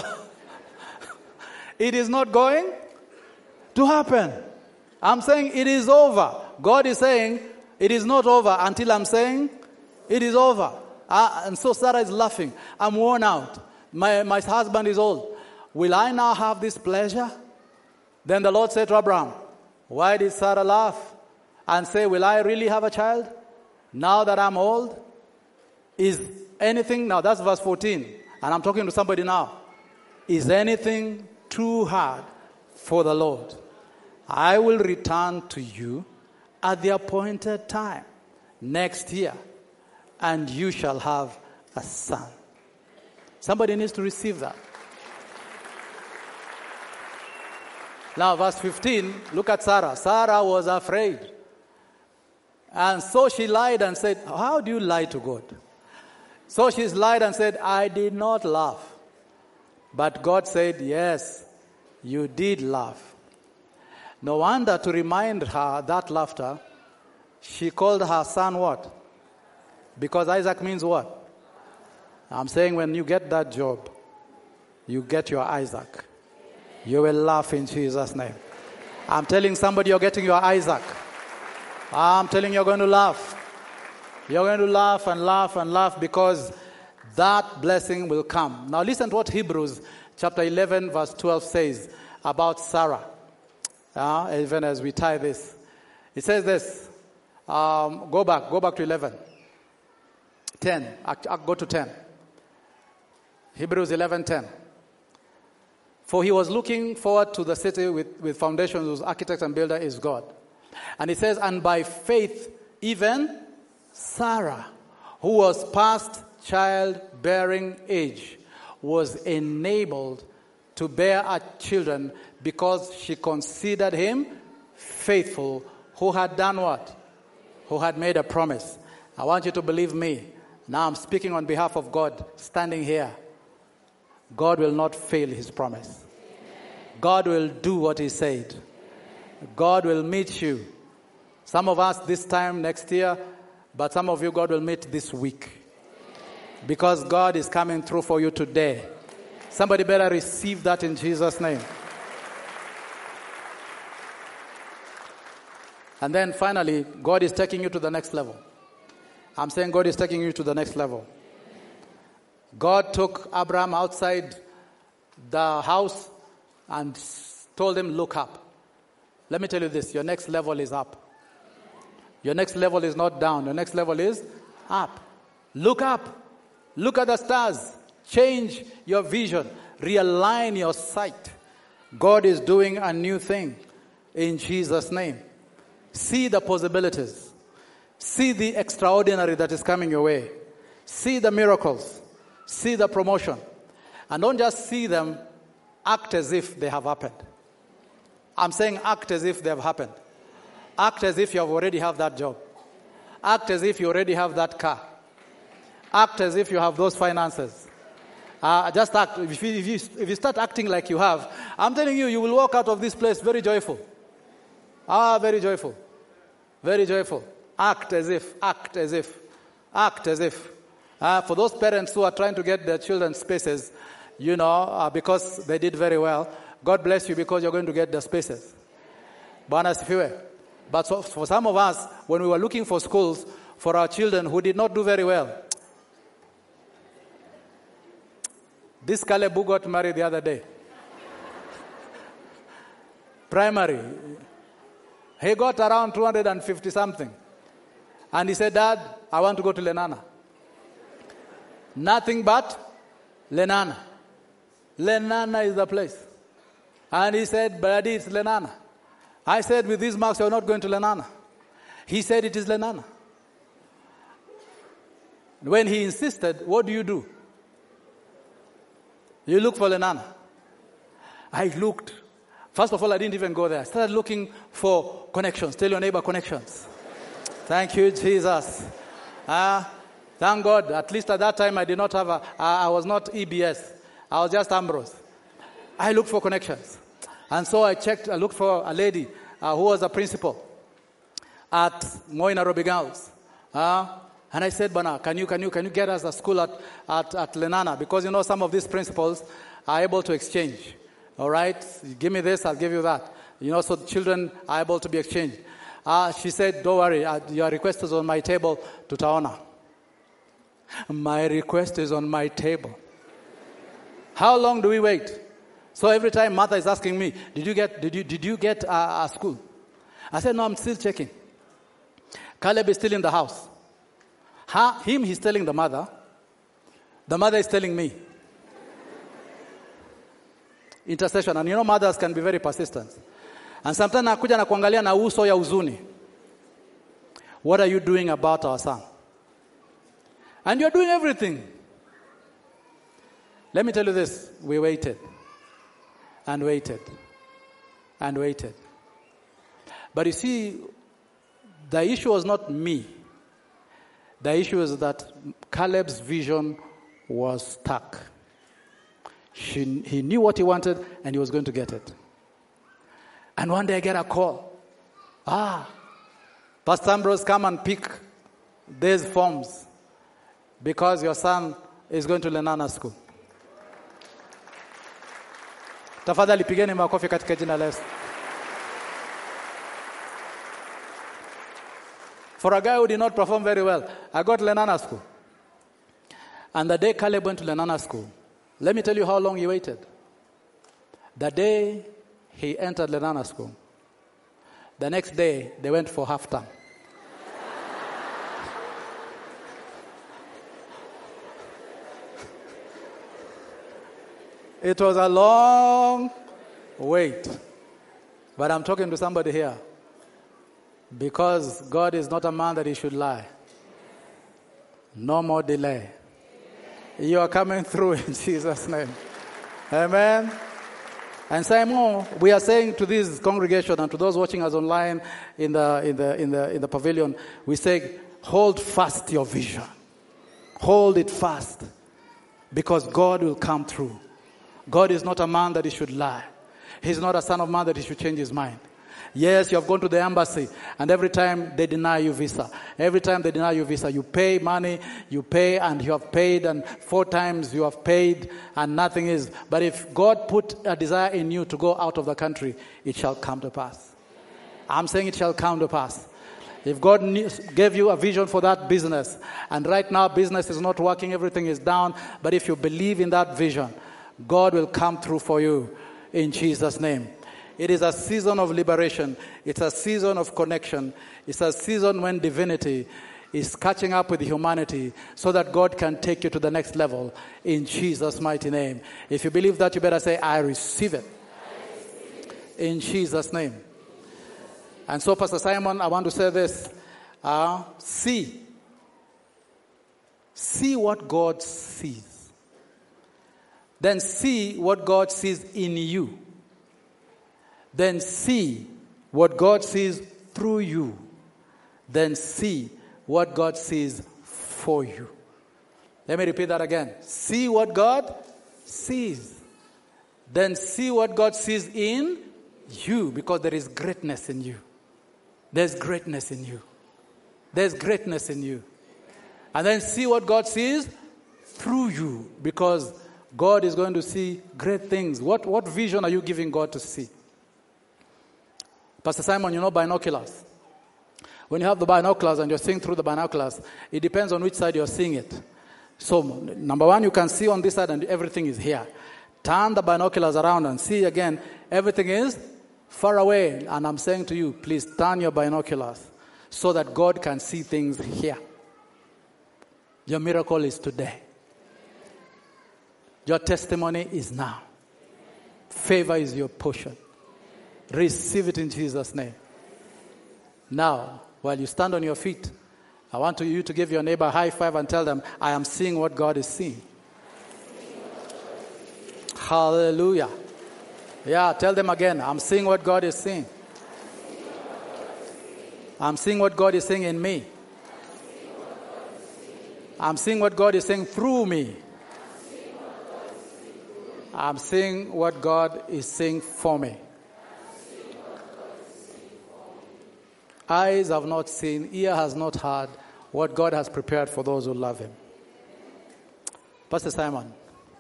It is not going to happen. I'm saying it is over. God is saying it is not over until I'm saying it is over. And so Sarah is laughing. I'm worn out. My husband is old. Will I now have this pleasure? Then the Lord said to Abraham, why did Sarah laugh and say, will I really have a child now that I'm old? Is anything, now that's verse 14, and I'm talking to somebody now. Is anything too hard for the Lord? I will return to you at the appointed time next year, and you shall have a son. Somebody needs to receive that. Now, verse 15, look at Sarah. Sarah was afraid. And so she lied and said, how do you lie to God? So she lied and said, I did not laugh. But God said, yes, you did laugh. No wonder, to remind her that laughter, she called her son what? Because Isaac means what? I'm saying when you get that job, you get your Isaac. You will laugh in Jesus' name. I'm telling somebody you're getting your Isaac. I'm telling you, you're going to laugh. You're going to laugh and laugh and laugh because that blessing will come. Now listen to what Hebrews chapter 11 verse 12 says about Sarah. Even as we tie this. It says this. Go back to 11. 10. I'll go to 10. Hebrews 11:10. For he was looking forward to the city with foundations whose architect and builder is God. And it says, and by faith, even Sarah, who was past childbearing age, was enabled to bear children because she considered him faithful, who had done what? Who had made a promise. I want you to believe me. Now I'm speaking on behalf of God, standing here. God will not fail his promise. God will do what he said. God will meet you. Some of us this time next year, but some of you God will meet this week. Because God is coming through for you today. Somebody better receive that in Jesus' name. And then finally, God is taking you to the next level. I'm saying God is taking you to the next level. God took Abraham outside the house and told him, look up. Let me tell you this, your next level is up. Your next level is not down. Your next level is up. Look up. Look at the stars. Change your vision. Realign your sight. God is doing a new thing in Jesus' name. See the possibilities. See the extraordinary that is coming your way. See the miracles. See the promotion. And don't just see them, act as if they have happened. I'm saying act as if they have happened. Act as if you already have that job. Act as if you already have that car. Act as if you have those finances. Just act. If you start acting like you have, I'm telling you, you will walk out of this place very joyful. Very joyful. Very joyful. Act as if. Act as if. Act as if. For those parents who are trying to get their children spaces, because they did very well, God bless you because you're going to get the spaces. But for some of us, when we were looking for schools for our children who did not do very well, this Caleb who got married the other day, primary, he got around 250 something. And he said, Dad, I want to go to Lenana. Nothing but Lenana. Lenana is the place. And he said, Daddy, it's Lenana. I said, with these marks, you're not going to Lenana. He said, it is Lenana. When he insisted, what do? You look for Lenana. I looked. First of all, I didn't even go there. I started looking for connections. Tell your neighbor, connections. Thank you, Jesus. Thank God. At least at that time, I did not have I was not EBS. I was just Ambrose. I looked for connections. And so I looked for a lady who was a principal at Moi Nairobi Girls. And I said, Bana, can you get us a school at Lenana? Because, some of these principals are able to exchange. All right? Give me this, I'll give you that. So children are able to be exchanged. She said, don't worry, your request is on my table to Taona. My request is on my table. How long do we wait? So every time Martha is asking me, did you get a school? I said, no, I'm still checking. Caleb is still in the house. He's telling the mother. The mother is telling me. Intercession. And mothers can be very persistent. And sometimes nakuja na kuangalia na uso ya uzuni. What are you doing about our son? And you're doing everything. Let me tell you this. We waited. And waited. And waited. But you see, the issue was not me. The issue is that Caleb's vision was stuck. He knew what he wanted and he was going to get it. And one day I get a call. Pastor Ambrose, come and pick these forms because your son is going to Lenana school. Tafadhali pigeni makofi katika jina la Yesu. For a guy who did not perform very well, I got Lenana school. And the day Caleb went to Lenana school, let me tell you how long he waited. The day he entered Lenana school, the next day they went for half term. It was a long wait. But I'm talking to somebody here. Because God is not a man that he should lie. No more delay. You are coming through in Jesus' name. Amen. And Simon, we are saying to this congregation and to those watching us online in the pavilion, we say, hold fast your vision. Hold it fast. Because God will come through. God is not a man that he should lie. He's not a son of man that he should change his mind. Yes, you have gone to the embassy, and every time they deny you visa. Every time they deny you visa, you pay money, you pay, and you have paid, and 4 times you have paid, and nothing is. But if God put a desire in you to go out of the country, it shall come to pass. I'm saying it shall come to pass. If God gave you a vision for that business, and right now business is not working, everything is down, but if you believe in that vision, God will come through for you in Jesus' name. It is a season of liberation. It's a season of connection. It's a season when divinity is catching up with humanity so that God can take you to the next level in Jesus' mighty name. If you believe that, you better say, I receive it. In Jesus' name. And so, Pastor Simon, I want to say this. See what God sees. Then see what God sees in you. Then see what God sees through you. Then see what God sees for you. Let me repeat that again. See what God sees. Then see what God sees in you, because there is greatness in you. There's greatness in you. There's greatness in you. And then see what God sees through you, because God is going to see great things. What vision are you giving God to see? Pastor Simon, binoculars. When you have the binoculars and you're seeing through the binoculars, it depends on which side you're seeing it. So, number one, you can see on this side and everything is here. Turn the binoculars around and see again, everything is far away. And I'm saying to you, please turn your binoculars so that God can see things here. Your miracle is today. Your testimony is now. Favor is your portion. Receive it in Jesus' name. Now, while you stand on your feet, I want you to give your neighbor a high five and tell them, I am seeing what God is seeing. Hallelujah. Yeah, tell them again, I'm seeing what God is seeing. I'm seeing what God is saying in me. I'm seeing what God is saying through me. I'm seeing what God is saying for me. Eyes have not seen, ear has not heard what God has prepared for those who love Him. Pastor Simon,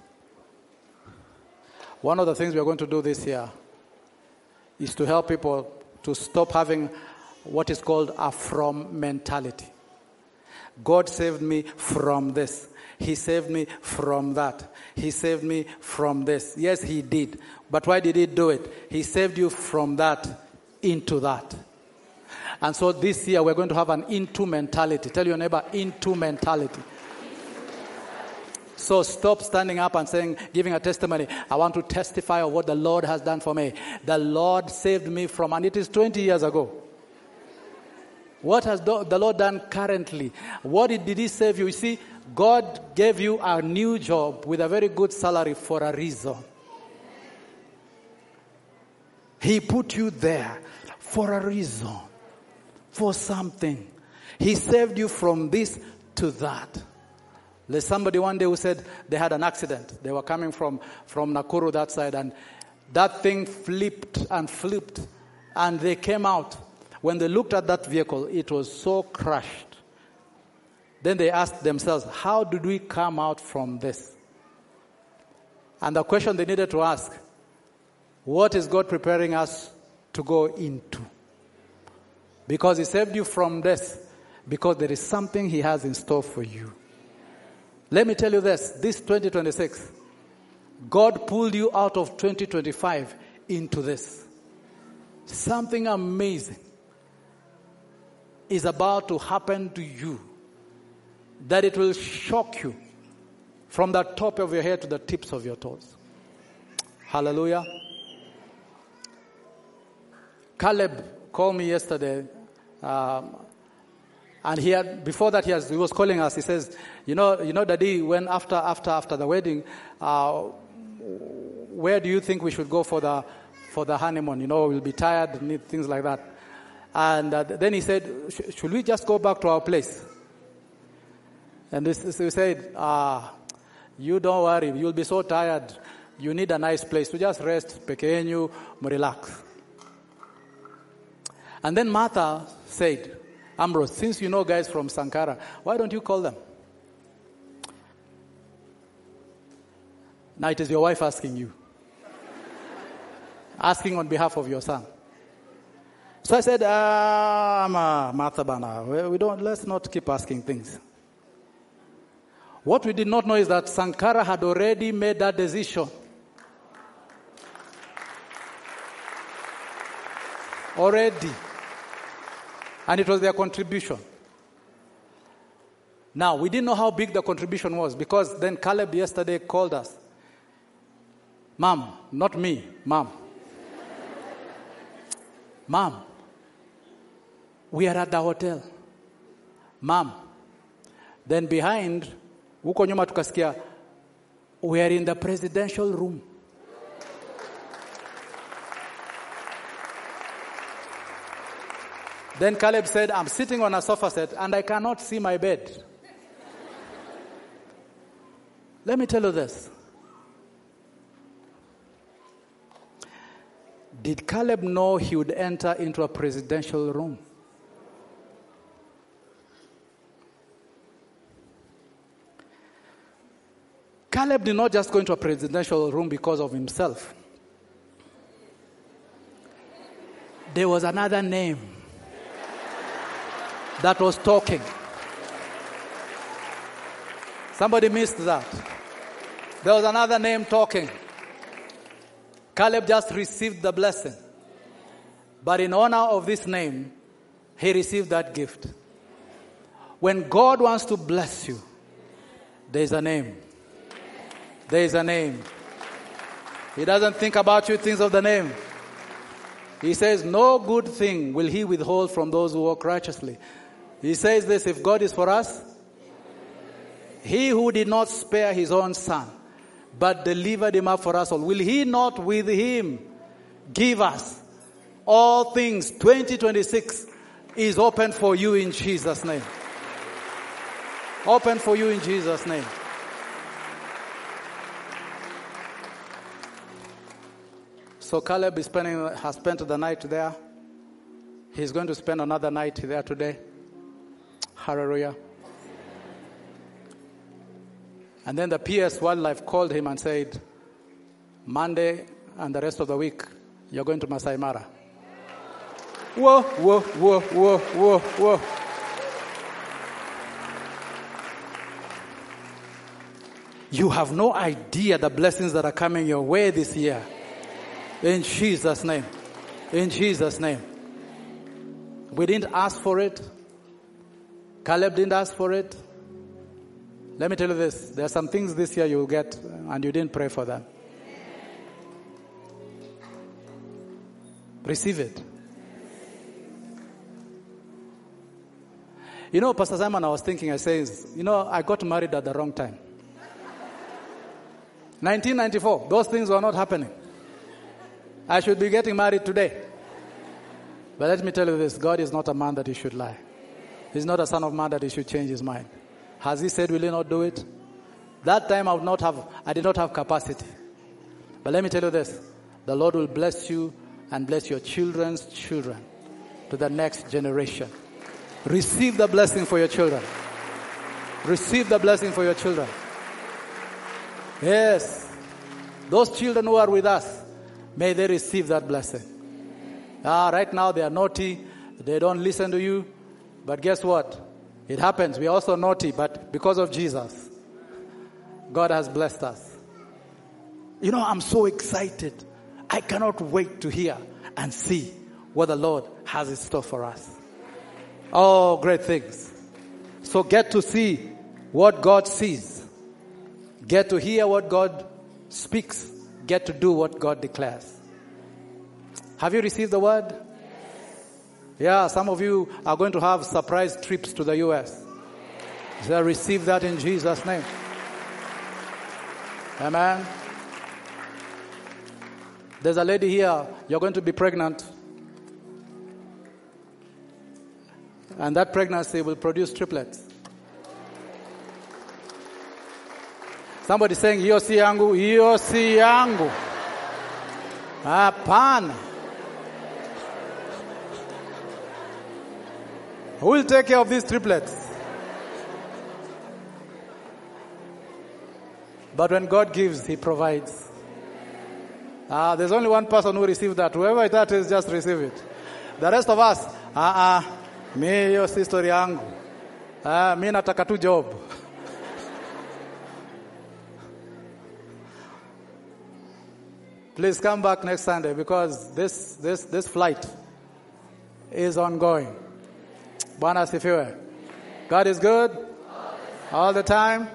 one of the things we are going to do this year is to help people to stop having what is called a from mentality. God saved me from this. He saved me from that. He saved me from this. Yes, He did. But why did He do it? He saved you from that into that. And so this year we're going to have an into mentality. Tell your neighbor, into mentality. So stop standing up and saying, giving a testimony. I want to testify of what the Lord has done for me. The Lord saved me from, and it is 20 years ago. What has the Lord done currently? What did He save you? You see, God gave you a new job with a very good salary for a reason. He put you there for a reason, for something. He saved you from this to that. There's somebody one day who said they had an accident. They were coming from Nakuru that side, and that thing flipped, and they came out. When they looked at that vehicle, it was so crushed. Then they asked themselves, how did we come out from this? And the question they needed to ask, what is God preparing us to go into? Because He saved you from this, because there is something He has in store for you. Let me tell you this 2026, God pulled you out of 2025 into this. Something amazing is about to happen to you, that it will shock you from the top of your head to the tips of your toes. Hallelujah. Caleb called me yesterday, and before that he was calling us. He says, you know, Daddy, when after the wedding, where do you think we should go for the honeymoon? You know, we'll be tired, need things like that. And then he said, should we just go back to our place? And we said, you don't worry, you'll be so tired. You need a nice place to just rest, pequeño, relax. And then Martha said, Ambrose, since you know guys from Sankara, why don't you call them? Now it is your wife asking you. Asking on behalf of your son. So I said, Martha Bana, let's not keep asking things. What we did not know is that Sankara had already made that decision. Already. And it was their contribution. Now, we didn't know how big the contribution was, because then Caleb yesterday called us. Mom, not me, Mom. Mom, we are at the hotel. Mom. Then behind, huko nyuma tukasikia, we are in the presidential room. Then Caleb said, I'm sitting on a sofa set and I cannot see my bed. Let me tell you this. Did Caleb know he would enter into a presidential room? Caleb did not just go into a presidential room because of himself. There was another name that was talking. Somebody missed that. There was another name talking. Caleb just received the blessing. But in honor of this name, he received that gift. When God wants to bless you, there is a name. There is a name. He doesn't think about you, things of the name. He says, no good thing will he withhold from those who walk righteously. He says this, if God is for us, he who did not spare his own son, but delivered him up for us all, will he not with him give us all things? 2026 is open for you in Jesus' name. Open for you in Jesus' name. So Caleb has spent the night there. He's going to spend another night there today. Hallelujah. And then the PS Wildlife called him and said, Monday and the rest of the week, you're going to Masai Mara. Whoa, whoa, whoa, whoa, whoa, whoa. You have no idea the blessings that are coming your way this year. In Jesus' name. In Jesus' name. We didn't ask for it. Caleb didn't ask for it. Let me tell you this. There are some things this year you will get and you didn't pray for them. Receive it. You know, Pastor Simon, I was thinking, I got married at the wrong time. 1994, those things were not happening. I should be getting married today. But let me tell you this, God is not a man that he should lie. He's not a son of man that he should change his mind. Has he said, will he not do it? That time I did not have capacity. But let me tell you this, the Lord will bless you and bless your children's children to the next generation. Receive the blessing for your children. Receive the blessing for your children. Yes. Those children who are with us, may they receive that blessing. Right now they are naughty. They don't listen to you. But guess what? It happens. We are also naughty, but because of Jesus, God has blessed us. You know, I'm so excited. I cannot wait to hear and see what the Lord has in store for us. Oh, great things. So get to see what God sees. Get to hear what God speaks. Get to do what God declares. Have you received the word? Yes. Yeah, some of you are going to have surprise trips to the U.S. So receive that in Jesus' name. Amen. There's a lady here, you're going to be pregnant. And that pregnancy will produce triplets. Somebody saying, hiyo si yangu, hiyo si yangu. Hapana. Who will take care of these triplets? But when God gives, he provides. There's only one person who received that. Whoever that is, just receive it. The rest of us, mi hiyo si story yangu. Mi nataka tu job. Please come back next Sunday because this flight is ongoing. Bwana asifiwe. God is good all the time.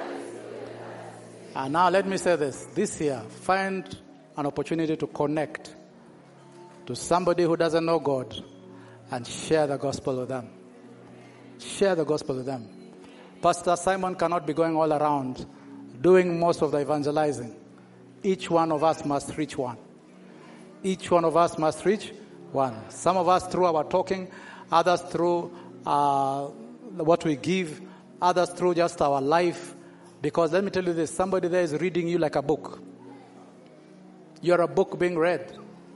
And now let me say this. This year, find an opportunity to connect to somebody who doesn't know God and share the gospel with them. Share the gospel with them. Pastor Simon cannot be going all around doing most of the evangelizing. Each one of us must reach one. Each one of us must reach one. Some of us through our talking, others through what we give, others through just our life. Because let me tell you this, somebody there is reading you like a book. You're a book being read.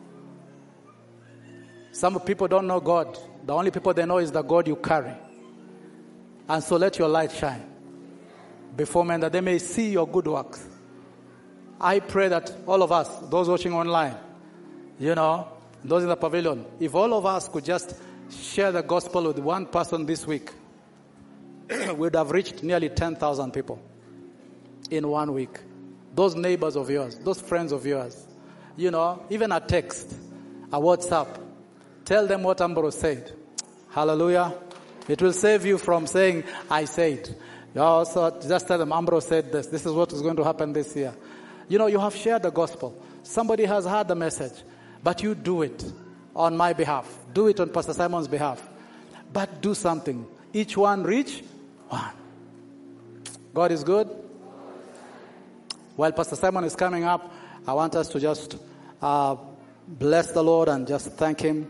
Some people don't know God. The only people they know is the God you carry. And so let your light shine before men that they may see your good works. I pray that all of us, those watching online, those in the pavilion, if all of us could just share the gospel with one person this week, we'd have reached nearly 10,000 people in 1 week. Those neighbors of yours, those friends of yours, even a text, a WhatsApp, tell them what Ambrose said. Hallelujah. It will save you from saying, I said. You also just tell them, Ambrose said this. This is what is going to happen this year. You have shared the gospel. Somebody has heard the message, but you do it. on my behalf. Do it on Pastor Simon's behalf. But do something. Each one reach one. God is good. While Pastor Simon is coming up, I want us to just bless the Lord and just thank Him.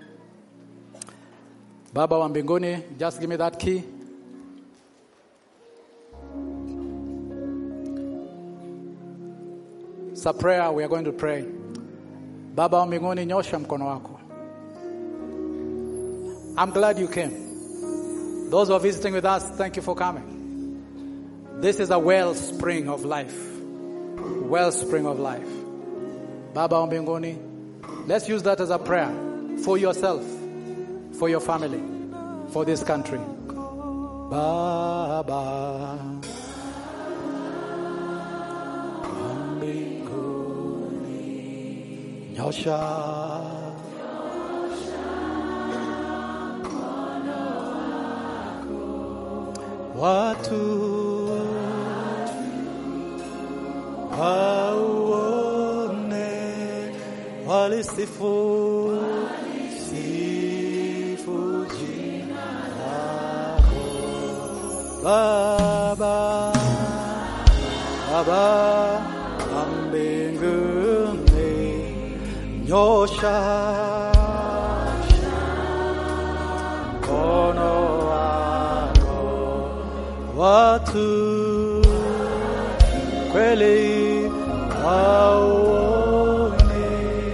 Baba wa mbinguni, just give me that key. It's a prayer we are going to pray. Baba wa mbinguni, nyosha mkono wako. I'm glad you came. Those who are visiting with us, thank you for coming. This is a wellspring of life. Wellspring of life. Baba wa mbinguni, let's use that as a prayer for yourself, for your family, for this country. Baba wa mbinguni, nyosha watu waone walisifu jina lako Baba wa mbinguni, nyosha mkono watu kweli waone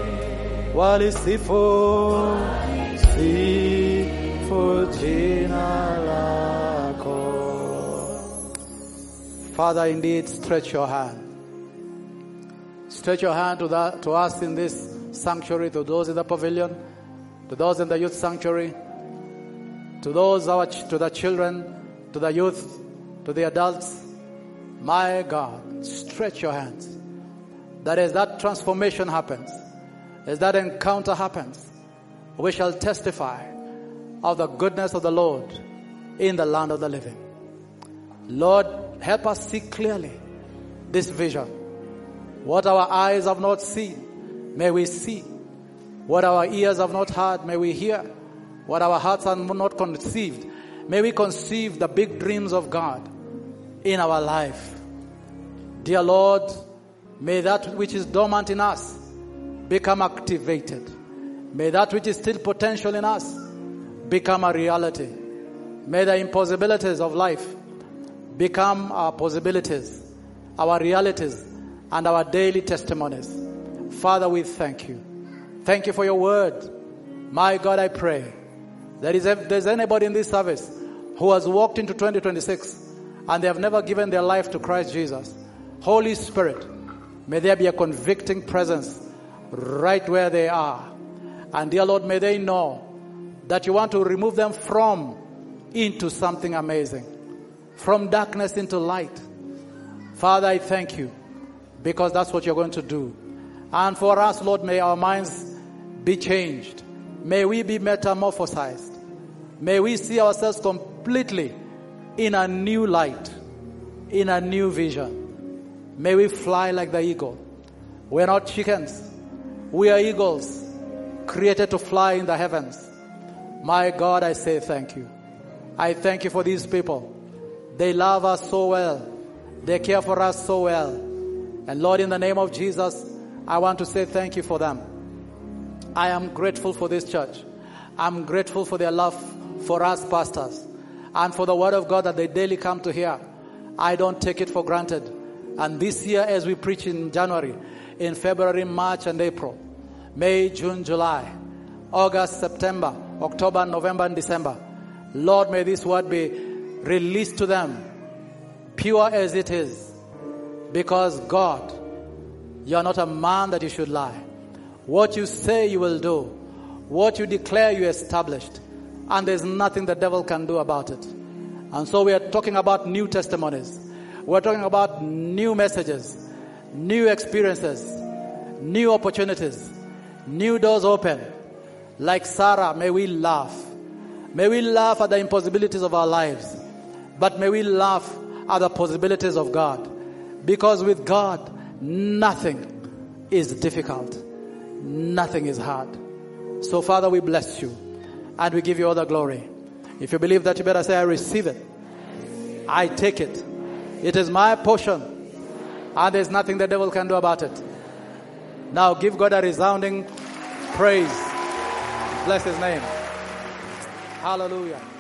walisifu jina lako. Father, indeed, stretch your hand. Stretch your hand to us in this sanctuary, to those in the pavilion, to those in the youth sanctuary, to those to the children, to the youth, to the adults. My God, stretch your hands. That as that transformation happens, as that encounter happens, we shall testify of the goodness of the Lord in the land of the living. Lord, help us see clearly this vision. What our eyes have not seen, may we see. What our ears have not heard, may we hear. What our hearts have not conceived, may we conceive the big dreams of God in our life. Dear Lord, may that which is dormant in us become activated. May that which is still potential in us become a reality. May the impossibilities of life become our possibilities, our realities, and our daily testimonies. Father, we thank you. Thank you for your word. My God, I pray that if there's anybody in this service who has walked into 2026 and they have never given their life to Christ Jesus, Holy Spirit, may there be a convicting presence right where they are. And dear Lord, may they know that you want to remove them from into something amazing, from darkness into light. Father, I thank you because that's what you're going to do. And for us, Lord, may our minds be changed. May we be metamorphosized. May we see ourselves completely in a new light, in a new vision. May we fly like the eagle. We're not chickens. We are eagles, created to fly in the heavens. My God, I say thank you. I thank you for these people. They love us so well. They care for us so well. And Lord, in the name of Jesus, I want to say thank you for them. I am grateful for this church. I'm grateful for their love for us pastors and for the word of God that they daily come to hear. I don't take it for granted. And this year, as we preach in January, in February, March, and April, May, June, July, August, September, October, November, and December, Lord, may this word be released to them, pure as it is. Because God, you are not a man that you should lie. What you say you will do. What you declare you established. And there's nothing the devil can do about it. And so we are talking about new testimonies. We're talking about new messages, new experiences, new opportunities, new doors open. Like Sarah, may we laugh. May we laugh at the impossibilities of our lives. But may we laugh at the possibilities of God. Because with God, nothing is difficult. Nothing is hard. So Father, we bless you and we give you all the glory. If you believe that, you better say, I receive it. I take it. It is my portion. And there's nothing the devil can do about it. Now give God a resounding praise. Bless his name. Hallelujah.